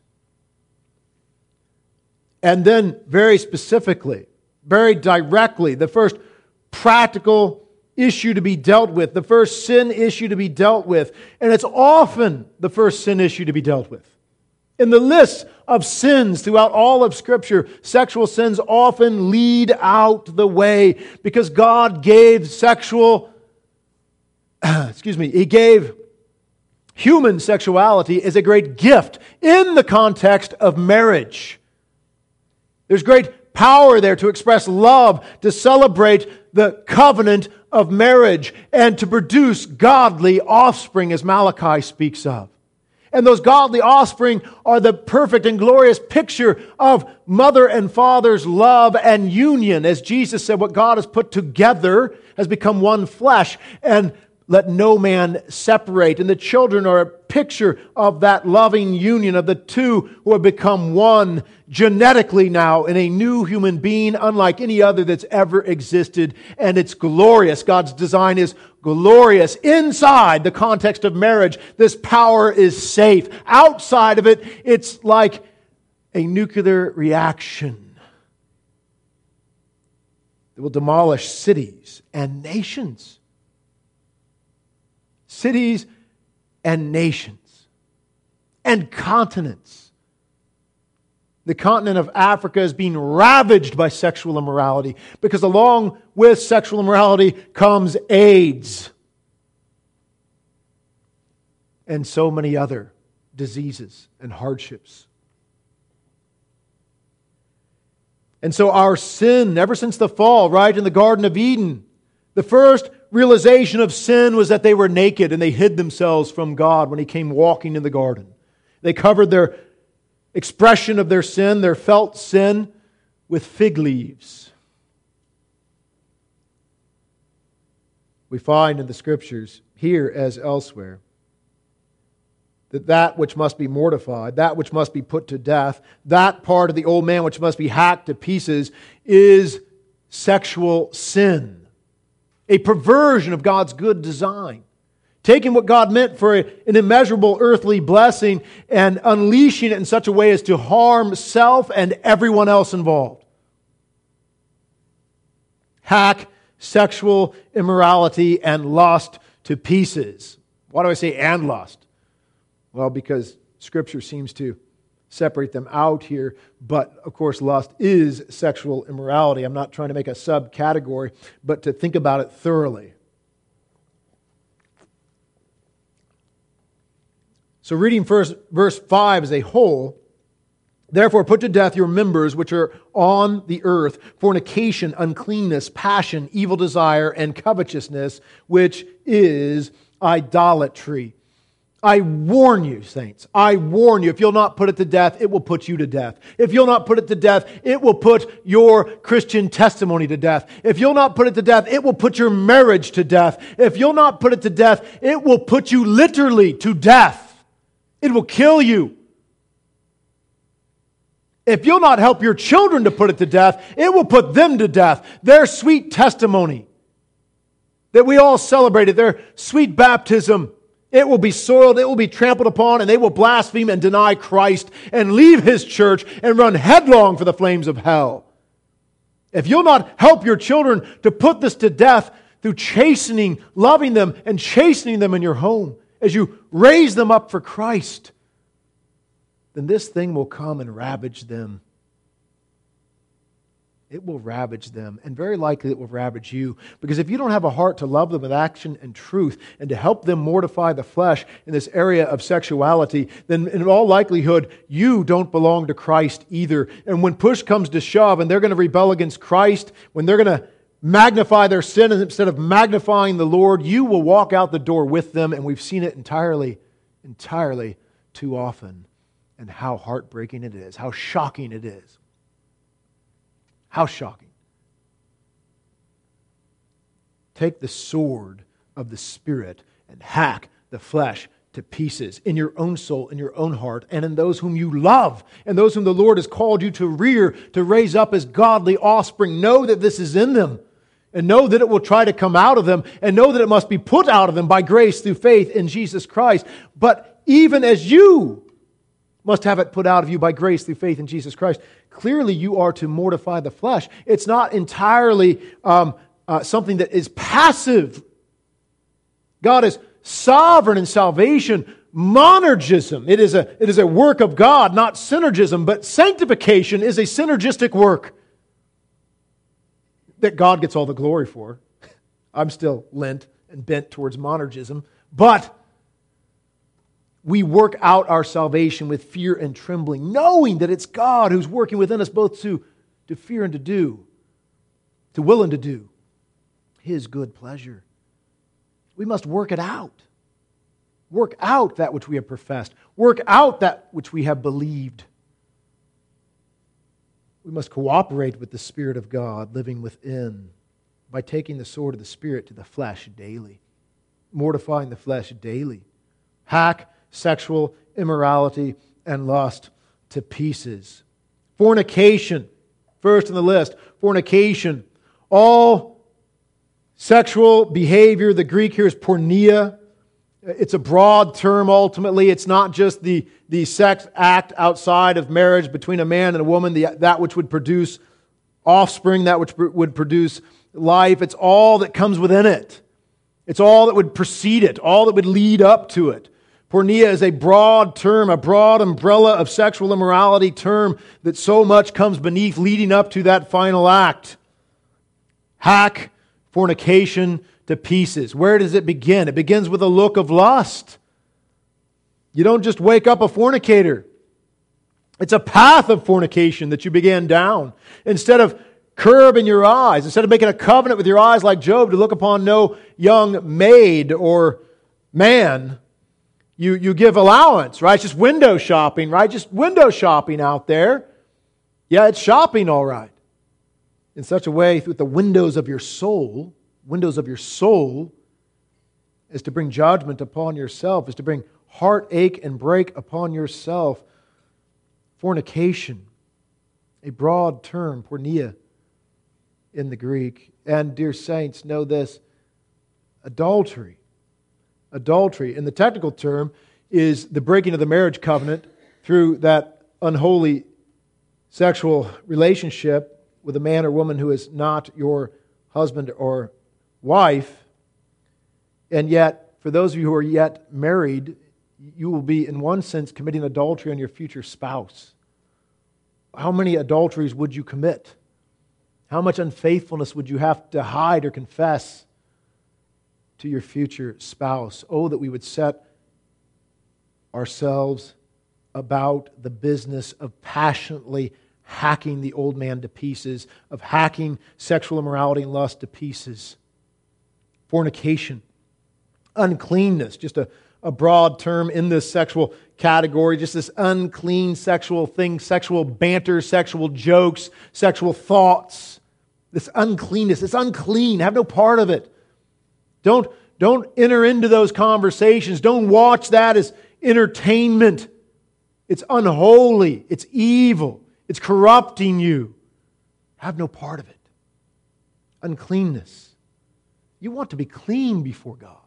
And then very specifically, very directly, the first practical issue to be dealt with, the first sin issue to be dealt with, and it's often the first sin issue to be dealt with. In the list of sins throughout all of Scripture, sexual sins often lead out the way because God gave sexual, excuse me, He gave human sexuality as a great gift in the context of marriage. There's great power there to express love, to celebrate the covenant of marriage, and to produce godly offspring, as Malachi speaks of. And those godly offspring are the perfect and glorious picture of mother and father's love and union. As Jesus said, what God has put together has become one flesh, and let no man separate. And the children are a picture of that loving union of the two who have become one genetically now in a new human being unlike any other that's ever existed. And it's glorious. God's design is glorious. Inside the context of marriage, this power is safe. Outside of it, it's like a nuclear reaction that will demolish cities and nations. Cities and nations and continents. The continent of Africa is being ravaged by sexual immorality because along with sexual immorality comes AIDS and so many other diseases and hardships. And so our sin, ever since the fall, right in the Garden of Eden, the first realization of sin was that they were naked and they hid themselves from God when He came walking in the garden. They covered their expression of their sin, their felt sin, with fig leaves. We find in the Scriptures, here as elsewhere, that that which must be mortified, that which must be put to death, that part of the old man which must be hacked to pieces is sexual sin, a perversion of God's good design. Taking what God meant for an immeasurable earthly blessing and unleashing it in such a way as to harm self and everyone else involved. Hack sexual immorality and lust to pieces. Why do I say and lust? Well, because Scripture seems to separate them out here, but of course lust is sexual immorality. I'm not trying to make a subcategory, but to think about it thoroughly. So reading first verse five as a whole, therefore put to death your members which are on the earth, fornication, uncleanness, passion, evil desire, and covetousness, which is idolatry. I warn you, saints, I warn you, if you'll not put it to death, it will put you to death. If you'll not put it to death, it will put your Christian testimony to death. If you'll not put it to death, it will put your marriage to death. If you'll not put it to death, it will put you literally to death. It will kill you. If you'll not help your children to put it to death, it will put them to death. Their sweet testimony that we all celebrated, their sweet baptism, it will be soiled, it will be trampled upon, and they will blaspheme and deny Christ and leave His church and run headlong for the flames of hell. If you'll not help your children to put this to death through chastening, loving them, and chastening them in your home, as you raise them up for Christ, then this thing will come and ravage them. It will ravage them, and very likely it will ravage you. Because if you don't have a heart to love them with action and truth, and to help them mortify the flesh in this area of sexuality, then in all likelihood, you don't belong to Christ either. And when push comes to shove, and they're going to rebel against Christ, when they're going to magnify their sin instead of magnifying the Lord, you will walk out the door with them, and we've seen it entirely, entirely too often. And how heartbreaking it is, how shocking it is. How shocking. Take the sword of the Spirit and hack the flesh to pieces in your own soul, in your own heart, and in those whom you love, and those whom the Lord has called you to rear, to raise up as godly offspring. Know that this is in them, and know that it will try to come out of them, and know that it must be put out of them by grace through faith in Jesus Christ. But even as you must have it put out of you by grace through faith in Jesus Christ, clearly you are to mortify the flesh. It's not entirely um, uh, something that is passive. God is sovereign in salvation. Monergism, it is a, it is a work of God, not synergism, but sanctification is a synergistic work that God gets all the glory for. I'm still lent and bent towards monergism, but we work out our salvation with fear and trembling, knowing that it's God who's working within us both to, to fear and to do, to will and to do His good pleasure. We must work it out. Work out that which we have professed. Work out that which we have believed. We must cooperate with the Spirit of God living within by taking the sword of the Spirit to the flesh daily, mortifying the flesh daily. Hack sexual immorality and lust to pieces. Fornication, first on the list, fornication. All sexual behavior, the Greek here is porneia. It's a broad term ultimately. It's not just the, the sex act outside of marriage between a man and a woman, the, that which would produce offspring, that which would produce life. It's all that comes within it. It's all that would precede it, all that would lead up to it. Porneia is a broad term, a broad umbrella of sexual immorality term that so much comes beneath leading up to that final act. Hack fornication to pieces. Where does it begin? It begins with a look of lust. You don't just wake up a fornicator. It's a path of fornication that you began down. Instead of curbing your eyes, instead of making a covenant with your eyes like Job to look upon no young maid or man, You, you give allowance, right? It's just window shopping, right? Just window shopping out there. Yeah, it's shopping all right. In such a way, with the windows of your soul, windows of your soul, is to bring judgment upon yourself, is to bring heartache and break upon yourself. Fornication, a broad term, porneia in the Greek. And dear saints, know this, adultery. Adultery, in the technical term, is the breaking of the marriage covenant through that unholy sexual relationship with a man or woman who is not your husband or wife. And yet, for those of you who are yet married, you will be, in one sense, committing adultery on your future spouse. How many adulteries would you commit? How much unfaithfulness would you have to hide or confess to your future spouse? Oh, that we would set ourselves about the business of passionately hacking the old man to pieces, of hacking sexual immorality and lust to pieces. Fornication, uncleanness, just a, a broad term in this sexual category, just this unclean sexual thing, sexual banter, sexual jokes, sexual thoughts. This uncleanness, it's unclean, have no part of it. Don't, don't enter into those conversations. Don't watch that as entertainment. It's unholy, it's evil, it's corrupting you. Have no part of it. Uncleanness. You want to be clean before God.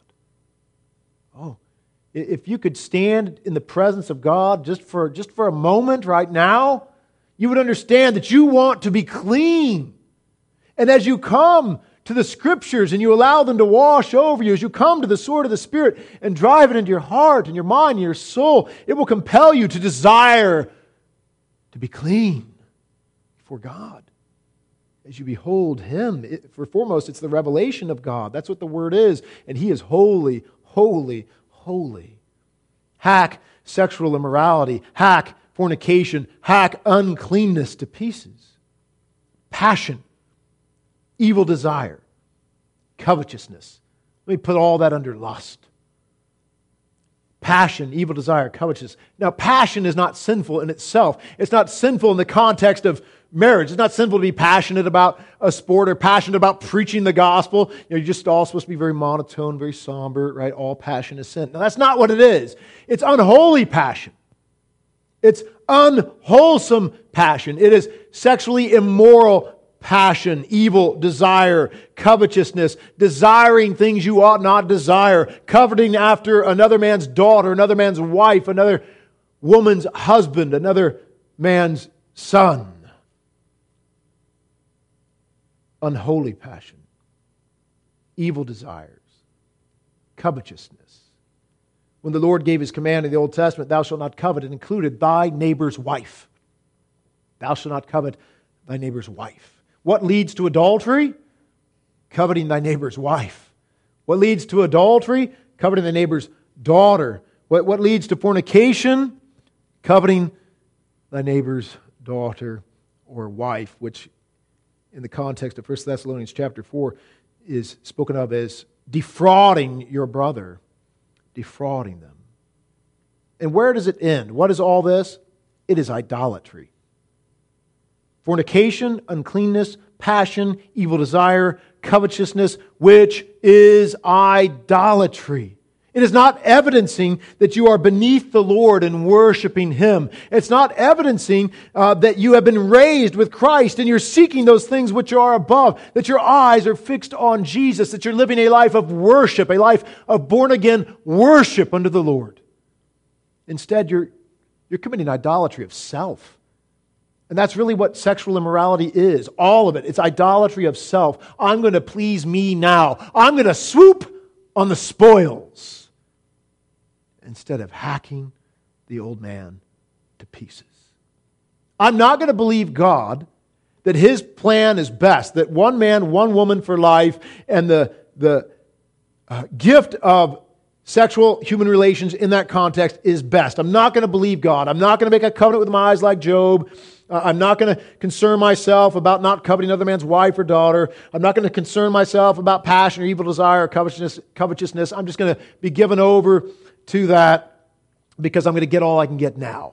Oh, if you could stand in the presence of God just for, just for a moment right now, you would understand that you want to be clean. And as you come to the Scriptures and you allow them to wash over you, as you come to the sword of the Spirit and drive it into your heart and your mind and your soul, it will compel you to desire to be clean before God. As you behold Him, it, for foremost, it's the revelation of God. That's what the Word is. And He is holy, holy, holy. Hack sexual immorality. Hack fornication. Hack uncleanness to pieces. Passion. Evil desire. Covetousness. Let me put all that under lust. Passion, evil desire, covetousness. Now, passion is not sinful in itself. It's not sinful in the context of marriage. It's not sinful to be passionate about a sport or passionate about preaching the gospel. You know, you're just all supposed to be very monotone, very somber, right? All passion is sin. Now, that's not what it is. It's unholy passion. It's unwholesome passion. It is sexually immoral passion, evil desire, covetousness, desiring things you ought not desire, coveting after another man's daughter, another man's wife, another woman's husband, another man's son. Unholy passion, evil desires, covetousness. When the Lord gave His command in the Old Testament, thou shalt not covet, it included thy neighbor's wife. Thou shalt not covet thy neighbor's wife. What leads to adultery? Coveting thy neighbor's wife. What leads to adultery? Coveting thy neighbor's daughter. What, what leads to fornication? Coveting thy neighbor's daughter or wife, which in the context of First Thessalonians chapter four is spoken of as defrauding your brother. Defrauding them. And where does it end? What is all this? It is idolatry. Fornication, uncleanness, passion, evil desire, covetousness, which is idolatry. It is not evidencing that you are beneath the Lord and worshiping Him. It's not evidencing uh, that you have been raised with Christ and you're seeking those things which are above, that your eyes are fixed on Jesus, that you're living a life of worship, a life of born-again worship unto the Lord. Instead, you're, you're committing idolatry of self. And that's really what sexual immorality is. All of it. It's idolatry of self. I'm going to please me now. I'm going to swoop on the spoils instead of hacking the old man to pieces. I'm not going to believe God that His plan is best, that one man, one woman for life, and the, the uh, gift of sexual human relations in that context is best. I'm not going to believe God. I'm not going to make a covenant with my eyes like Job. Uh, I'm not going to concern myself about not coveting another man's wife or daughter. I'm not going to concern myself about passion or evil desire or covetousness. covetousness. I'm just going to be given over to that because I'm going to get all I can get now.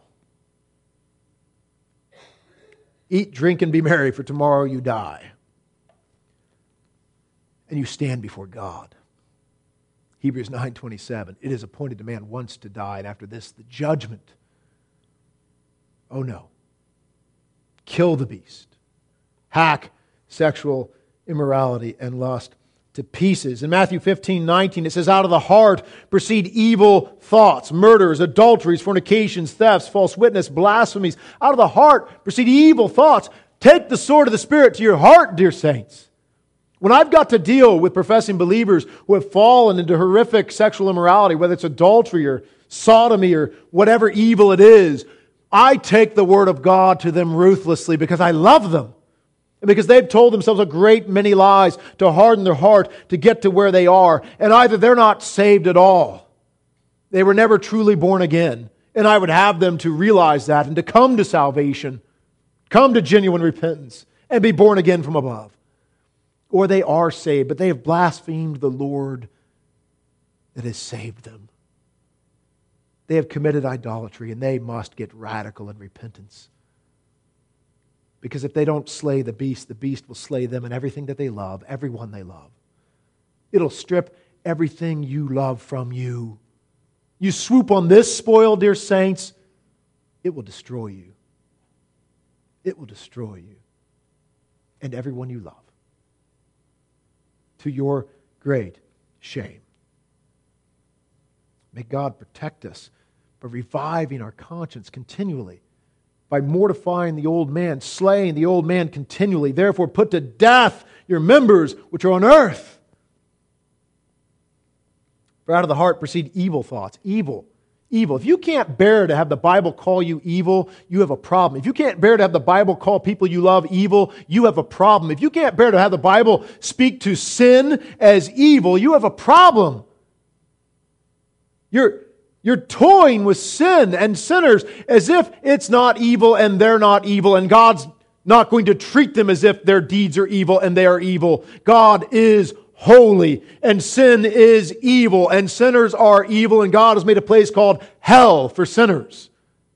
Eat, drink, and be merry, for tomorrow you die. And you stand before God. Hebrews nine twenty-seven, it is appointed to man once to die, and after this, the judgment. Oh no. Kill the beast. Hack sexual immorality and lust to pieces. In Matthew fifteen nineteen, it says, out of the heart proceed evil thoughts, murders, adulteries, fornications, thefts, false witness, blasphemies. Out of the heart proceed evil thoughts. Take the sword of the Spirit to your heart, dear saints. When I've got to deal with professing believers who have fallen into horrific sexual immorality, whether it's adultery or sodomy or whatever evil it is, I take the Word of God to them ruthlessly because I love them. And because they've told themselves a great many lies to harden their heart to get to where they are. And either they're not saved at all. They were never truly born again. And I would have them to realize that and to come to salvation, come to genuine repentance, and be born again from above. Or they are saved, but they have blasphemed the Lord that has saved them. They have committed idolatry, and they must get radical in repentance. Because if they don't slay the beast, the beast will slay them and everything that they love, everyone they love. It'll strip everything you love from you. You swoop on this spoil, dear saints, it will destroy you. It will destroy you and everyone you love. To your great shame. May God protect us by reviving our conscience continually, by mortifying the old man, slaying the old man continually. Therefore, put to death your members which are on earth. For out of the heart proceed evil thoughts. Evil. Evil. If you can't bear to have the Bible call you evil, you have a problem. If you can't bear to have the Bible call people you love evil, you have a problem. If you can't bear to have the Bible speak to sin as evil, you have a problem. You're, you're toying with sin and sinners as if it's not evil and they're not evil, and God's not going to treat them as if their deeds are evil and they are evil. God is holy, and sin is evil, and sinners are evil, and God has made a place called hell for sinners.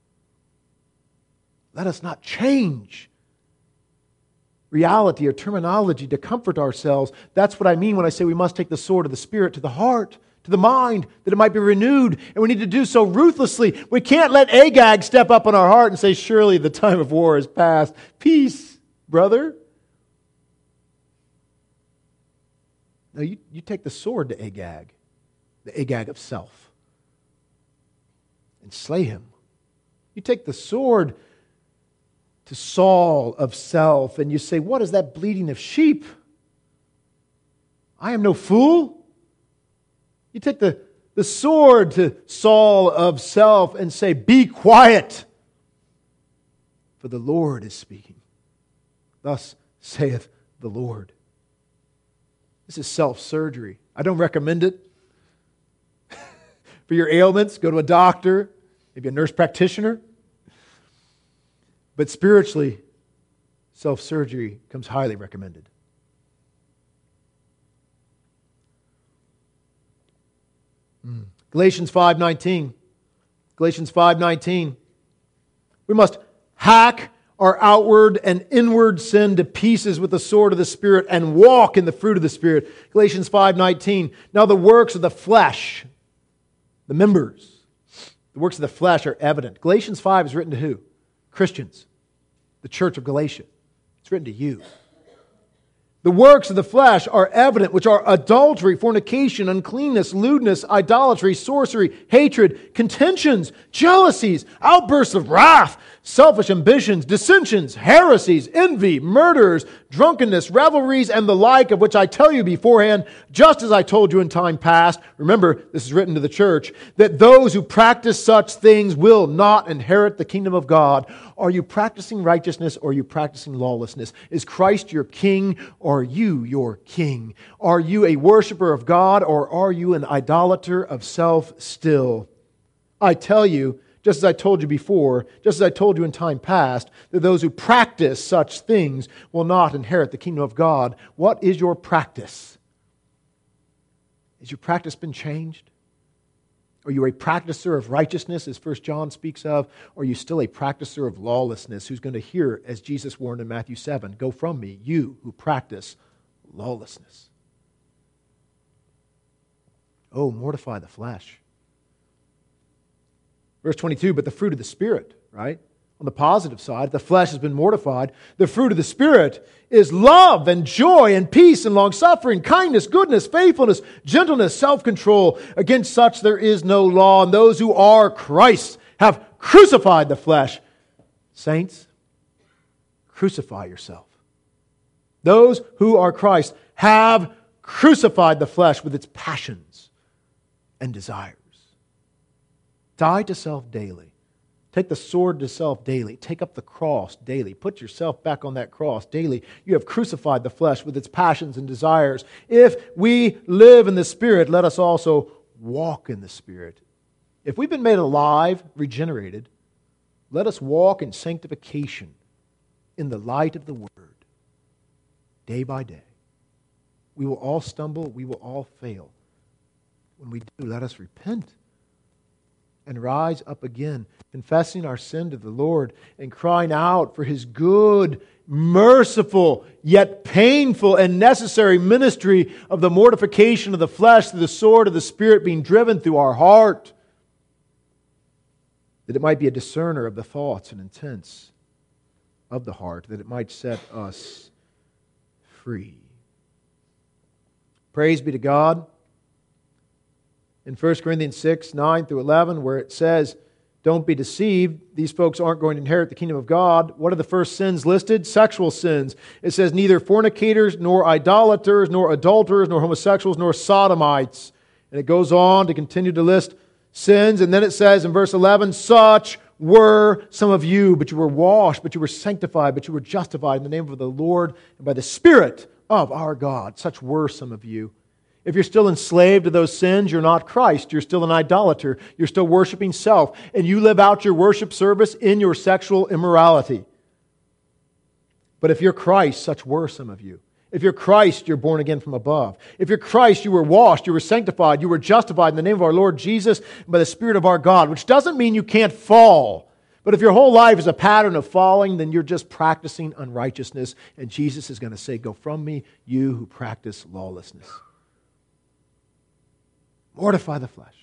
Let us not change reality or terminology to comfort ourselves. That's what I mean when I say we must take the sword of the Spirit to the heart, to the mind, that it might be renewed, and we need to do so ruthlessly. We can't let Agag step up in our heart and say, surely the time of war is past. Peace, brother. No, you, you take the sword to Agag, the Agag of self, and slay him. You take the sword to Saul of self, and you say, what is that bleating of sheep? I am no fool. You take the, the sword to Saul of self and say, be quiet, for the Lord is speaking. Thus saith the Lord. This is self-surgery. I don't recommend it. For your ailments, go to a doctor, maybe a nurse practitioner. But spiritually, self-surgery comes highly recommended. Mm. Galatians five nineteen. Galatians five nineteen. We must hack our outward and inward sin to pieces with the sword of the Spirit and walk in the fruit of the Spirit. Galatians five nineteen. Now the works of the flesh, the members, the works of the flesh are evident. Galatians five is written to who? Christians. The church of Galatia. It's written to you. The works of the flesh are evident, which are adultery, fornication, uncleanness, lewdness, idolatry, sorcery, hatred, contentions, jealousies, outbursts of wrath, selfish ambitions, dissensions, heresies, envy, murders, drunkenness, revelries, and the like, of which I tell you beforehand, just as I told you in time past. Remember, this is written to the church, that those who practice such things will not inherit the kingdom of God. Are you practicing righteousness or are you practicing lawlessness? Is Christ your king or are you your king? Are you a worshiper of God or are you an idolater of self still? I tell you, just as I told you before, just as I told you in time past, that those who practice such things will not inherit the kingdom of God. What is your practice? Has your practice been changed? Are you a practicer of righteousness, as First John speaks of? Or are you still a practicer of lawlessness who's going to hear, as Jesus warned in Matthew seven, go from me, you who practice lawlessness? Oh, mortify the flesh. Verse twenty-two, but the fruit of the Spirit, right? On the positive side, the flesh has been mortified. The fruit of the Spirit is love and joy and peace and long-suffering, kindness, goodness, faithfulness, gentleness, self-control. Against such there is no law. And those who are Christ have crucified the flesh. Saints, crucify yourself. Those who are Christ have crucified the flesh with its passions and desires. Die to self daily. Take the sword to self daily. Take up the cross daily. Put yourself back on that cross daily. You have crucified the flesh with its passions and desires. If we live in the Spirit, let us also walk in the Spirit. If we've been made alive, regenerated, let us walk in sanctification in the light of the Word, day by day. We will all stumble. We will all fail. When we do, let us repent and rise up again, confessing our sin to the Lord and crying out for His good, merciful, yet painful and necessary ministry of the mortification of the flesh through the sword of the Spirit being driven through our heart, that it might be a discerner of the thoughts and intents of the heart, that it might set us free. Praise be to God. In First Corinthians six, nine through eleven, where it says, don't be deceived, these folks aren't going to inherit the kingdom of God. What are the first sins listed? Sexual sins. It says neither fornicators, nor idolaters, nor adulterers, nor homosexuals, nor sodomites. And it goes on to continue to list sins. And then it says in verse eleven, such were some of you, but you were washed, but you were sanctified, but you were justified in the name of the Lord and by the Spirit of our God. Such were some of you. If you're still enslaved to those sins, you're not Christ. You're still an idolater. You're still worshiping self. And you live out your worship service in your sexual immorality. But if you're Christ, such were some of you. If you're Christ, you're born again from above. If you're Christ, you were washed, you were sanctified, you were justified in the name of our Lord Jesus and by the Spirit of our God, which doesn't mean you can't fall. But if your whole life is a pattern of falling, then you're just practicing unrighteousness. And Jesus is going to say, go from me, you who practice lawlessness. Mortify the flesh.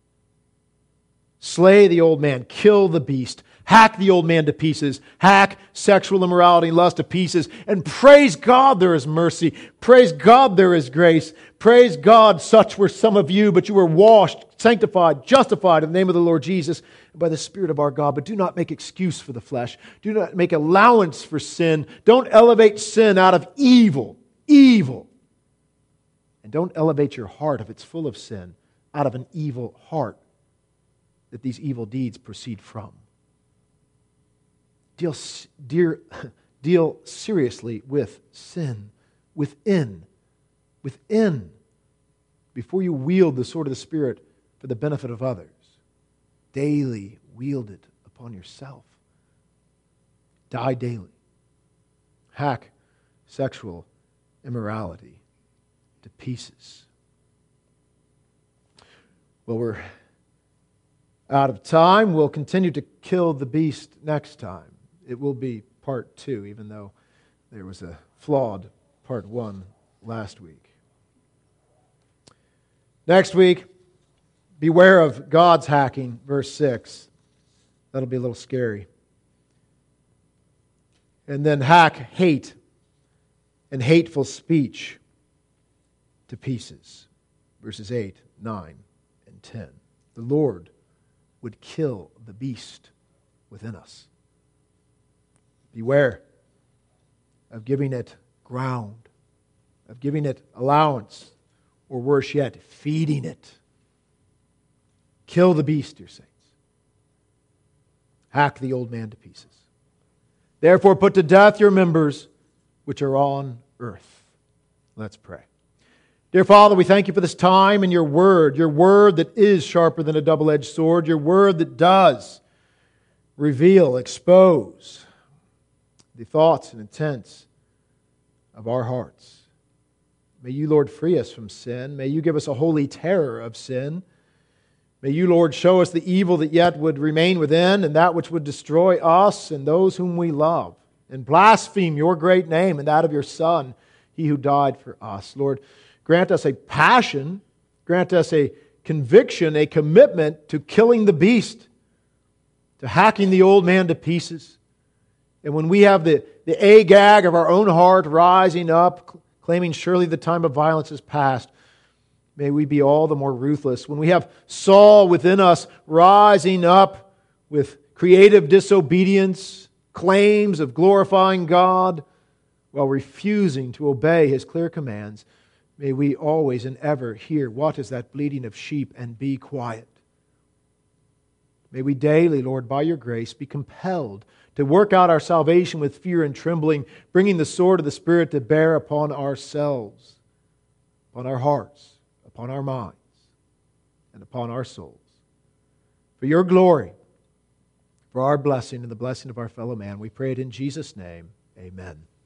Slay the old man. Kill the beast. Hack the old man to pieces. Hack sexual immorality and lust to pieces. And praise God there is mercy. Praise God there is grace. Praise God such were some of you, but you were washed, sanctified, justified in the name of the Lord Jesus and by the Spirit of our God. But do not make excuse for the flesh. Do not make allowance for sin. Don't elevate sin out of evil. Evil. And don't elevate your heart if it's full of sin out of an evil heart that these evil deeds proceed from. Deal, dear, deal seriously with sin within, within, before you wield the sword of the Spirit for the benefit of others. Daily wield it upon yourself. Die daily. Hack sexual immorality to pieces. Well, we're out of time. We'll continue to kill the beast next time. It will be part two, even though there was a flawed part one last week. Next week, beware of God's hacking, verse six. That'll be a little scary. And then hack hate and hateful speech to pieces. Verses eight, nine, and ten. The Lord would kill the beast within us. Beware of giving it ground, of giving it allowance, or worse yet, feeding it. Kill the beast, dear saints. Hack the old man to pieces. Therefore put to death your members which are on earth. Let's pray. Dear Father, we thank you for this time and your word, your word that is sharper than a double-edged sword, your word that does reveal, expose the thoughts and intents of our hearts. May you, Lord, free us from sin. May you give us a holy terror of sin. May you, Lord, show us the evil that yet would remain within and that which would destroy us and those whom we love, and blaspheme your great name and that of your Son, he who died for us. Lord, grant us a passion, grant us a conviction, a commitment to killing the beast, to hacking the old man to pieces. And when we have the, the Agag of our own heart rising up, claiming surely the time of violence is past, may we be all the more ruthless. When we have Saul within us rising up with creative disobedience, claims of glorifying God, while refusing to obey His clear commands, may we always and ever hear, what is that bleating of sheep, and be quiet. May we daily, Lord, by Your grace, be compelled to work out our salvation with fear and trembling, bringing the sword of the Spirit to bear upon ourselves, upon our hearts, upon our minds, and upon our souls. For Your glory, for our blessing and the blessing of our fellow man, we pray it in Jesus' name. Amen.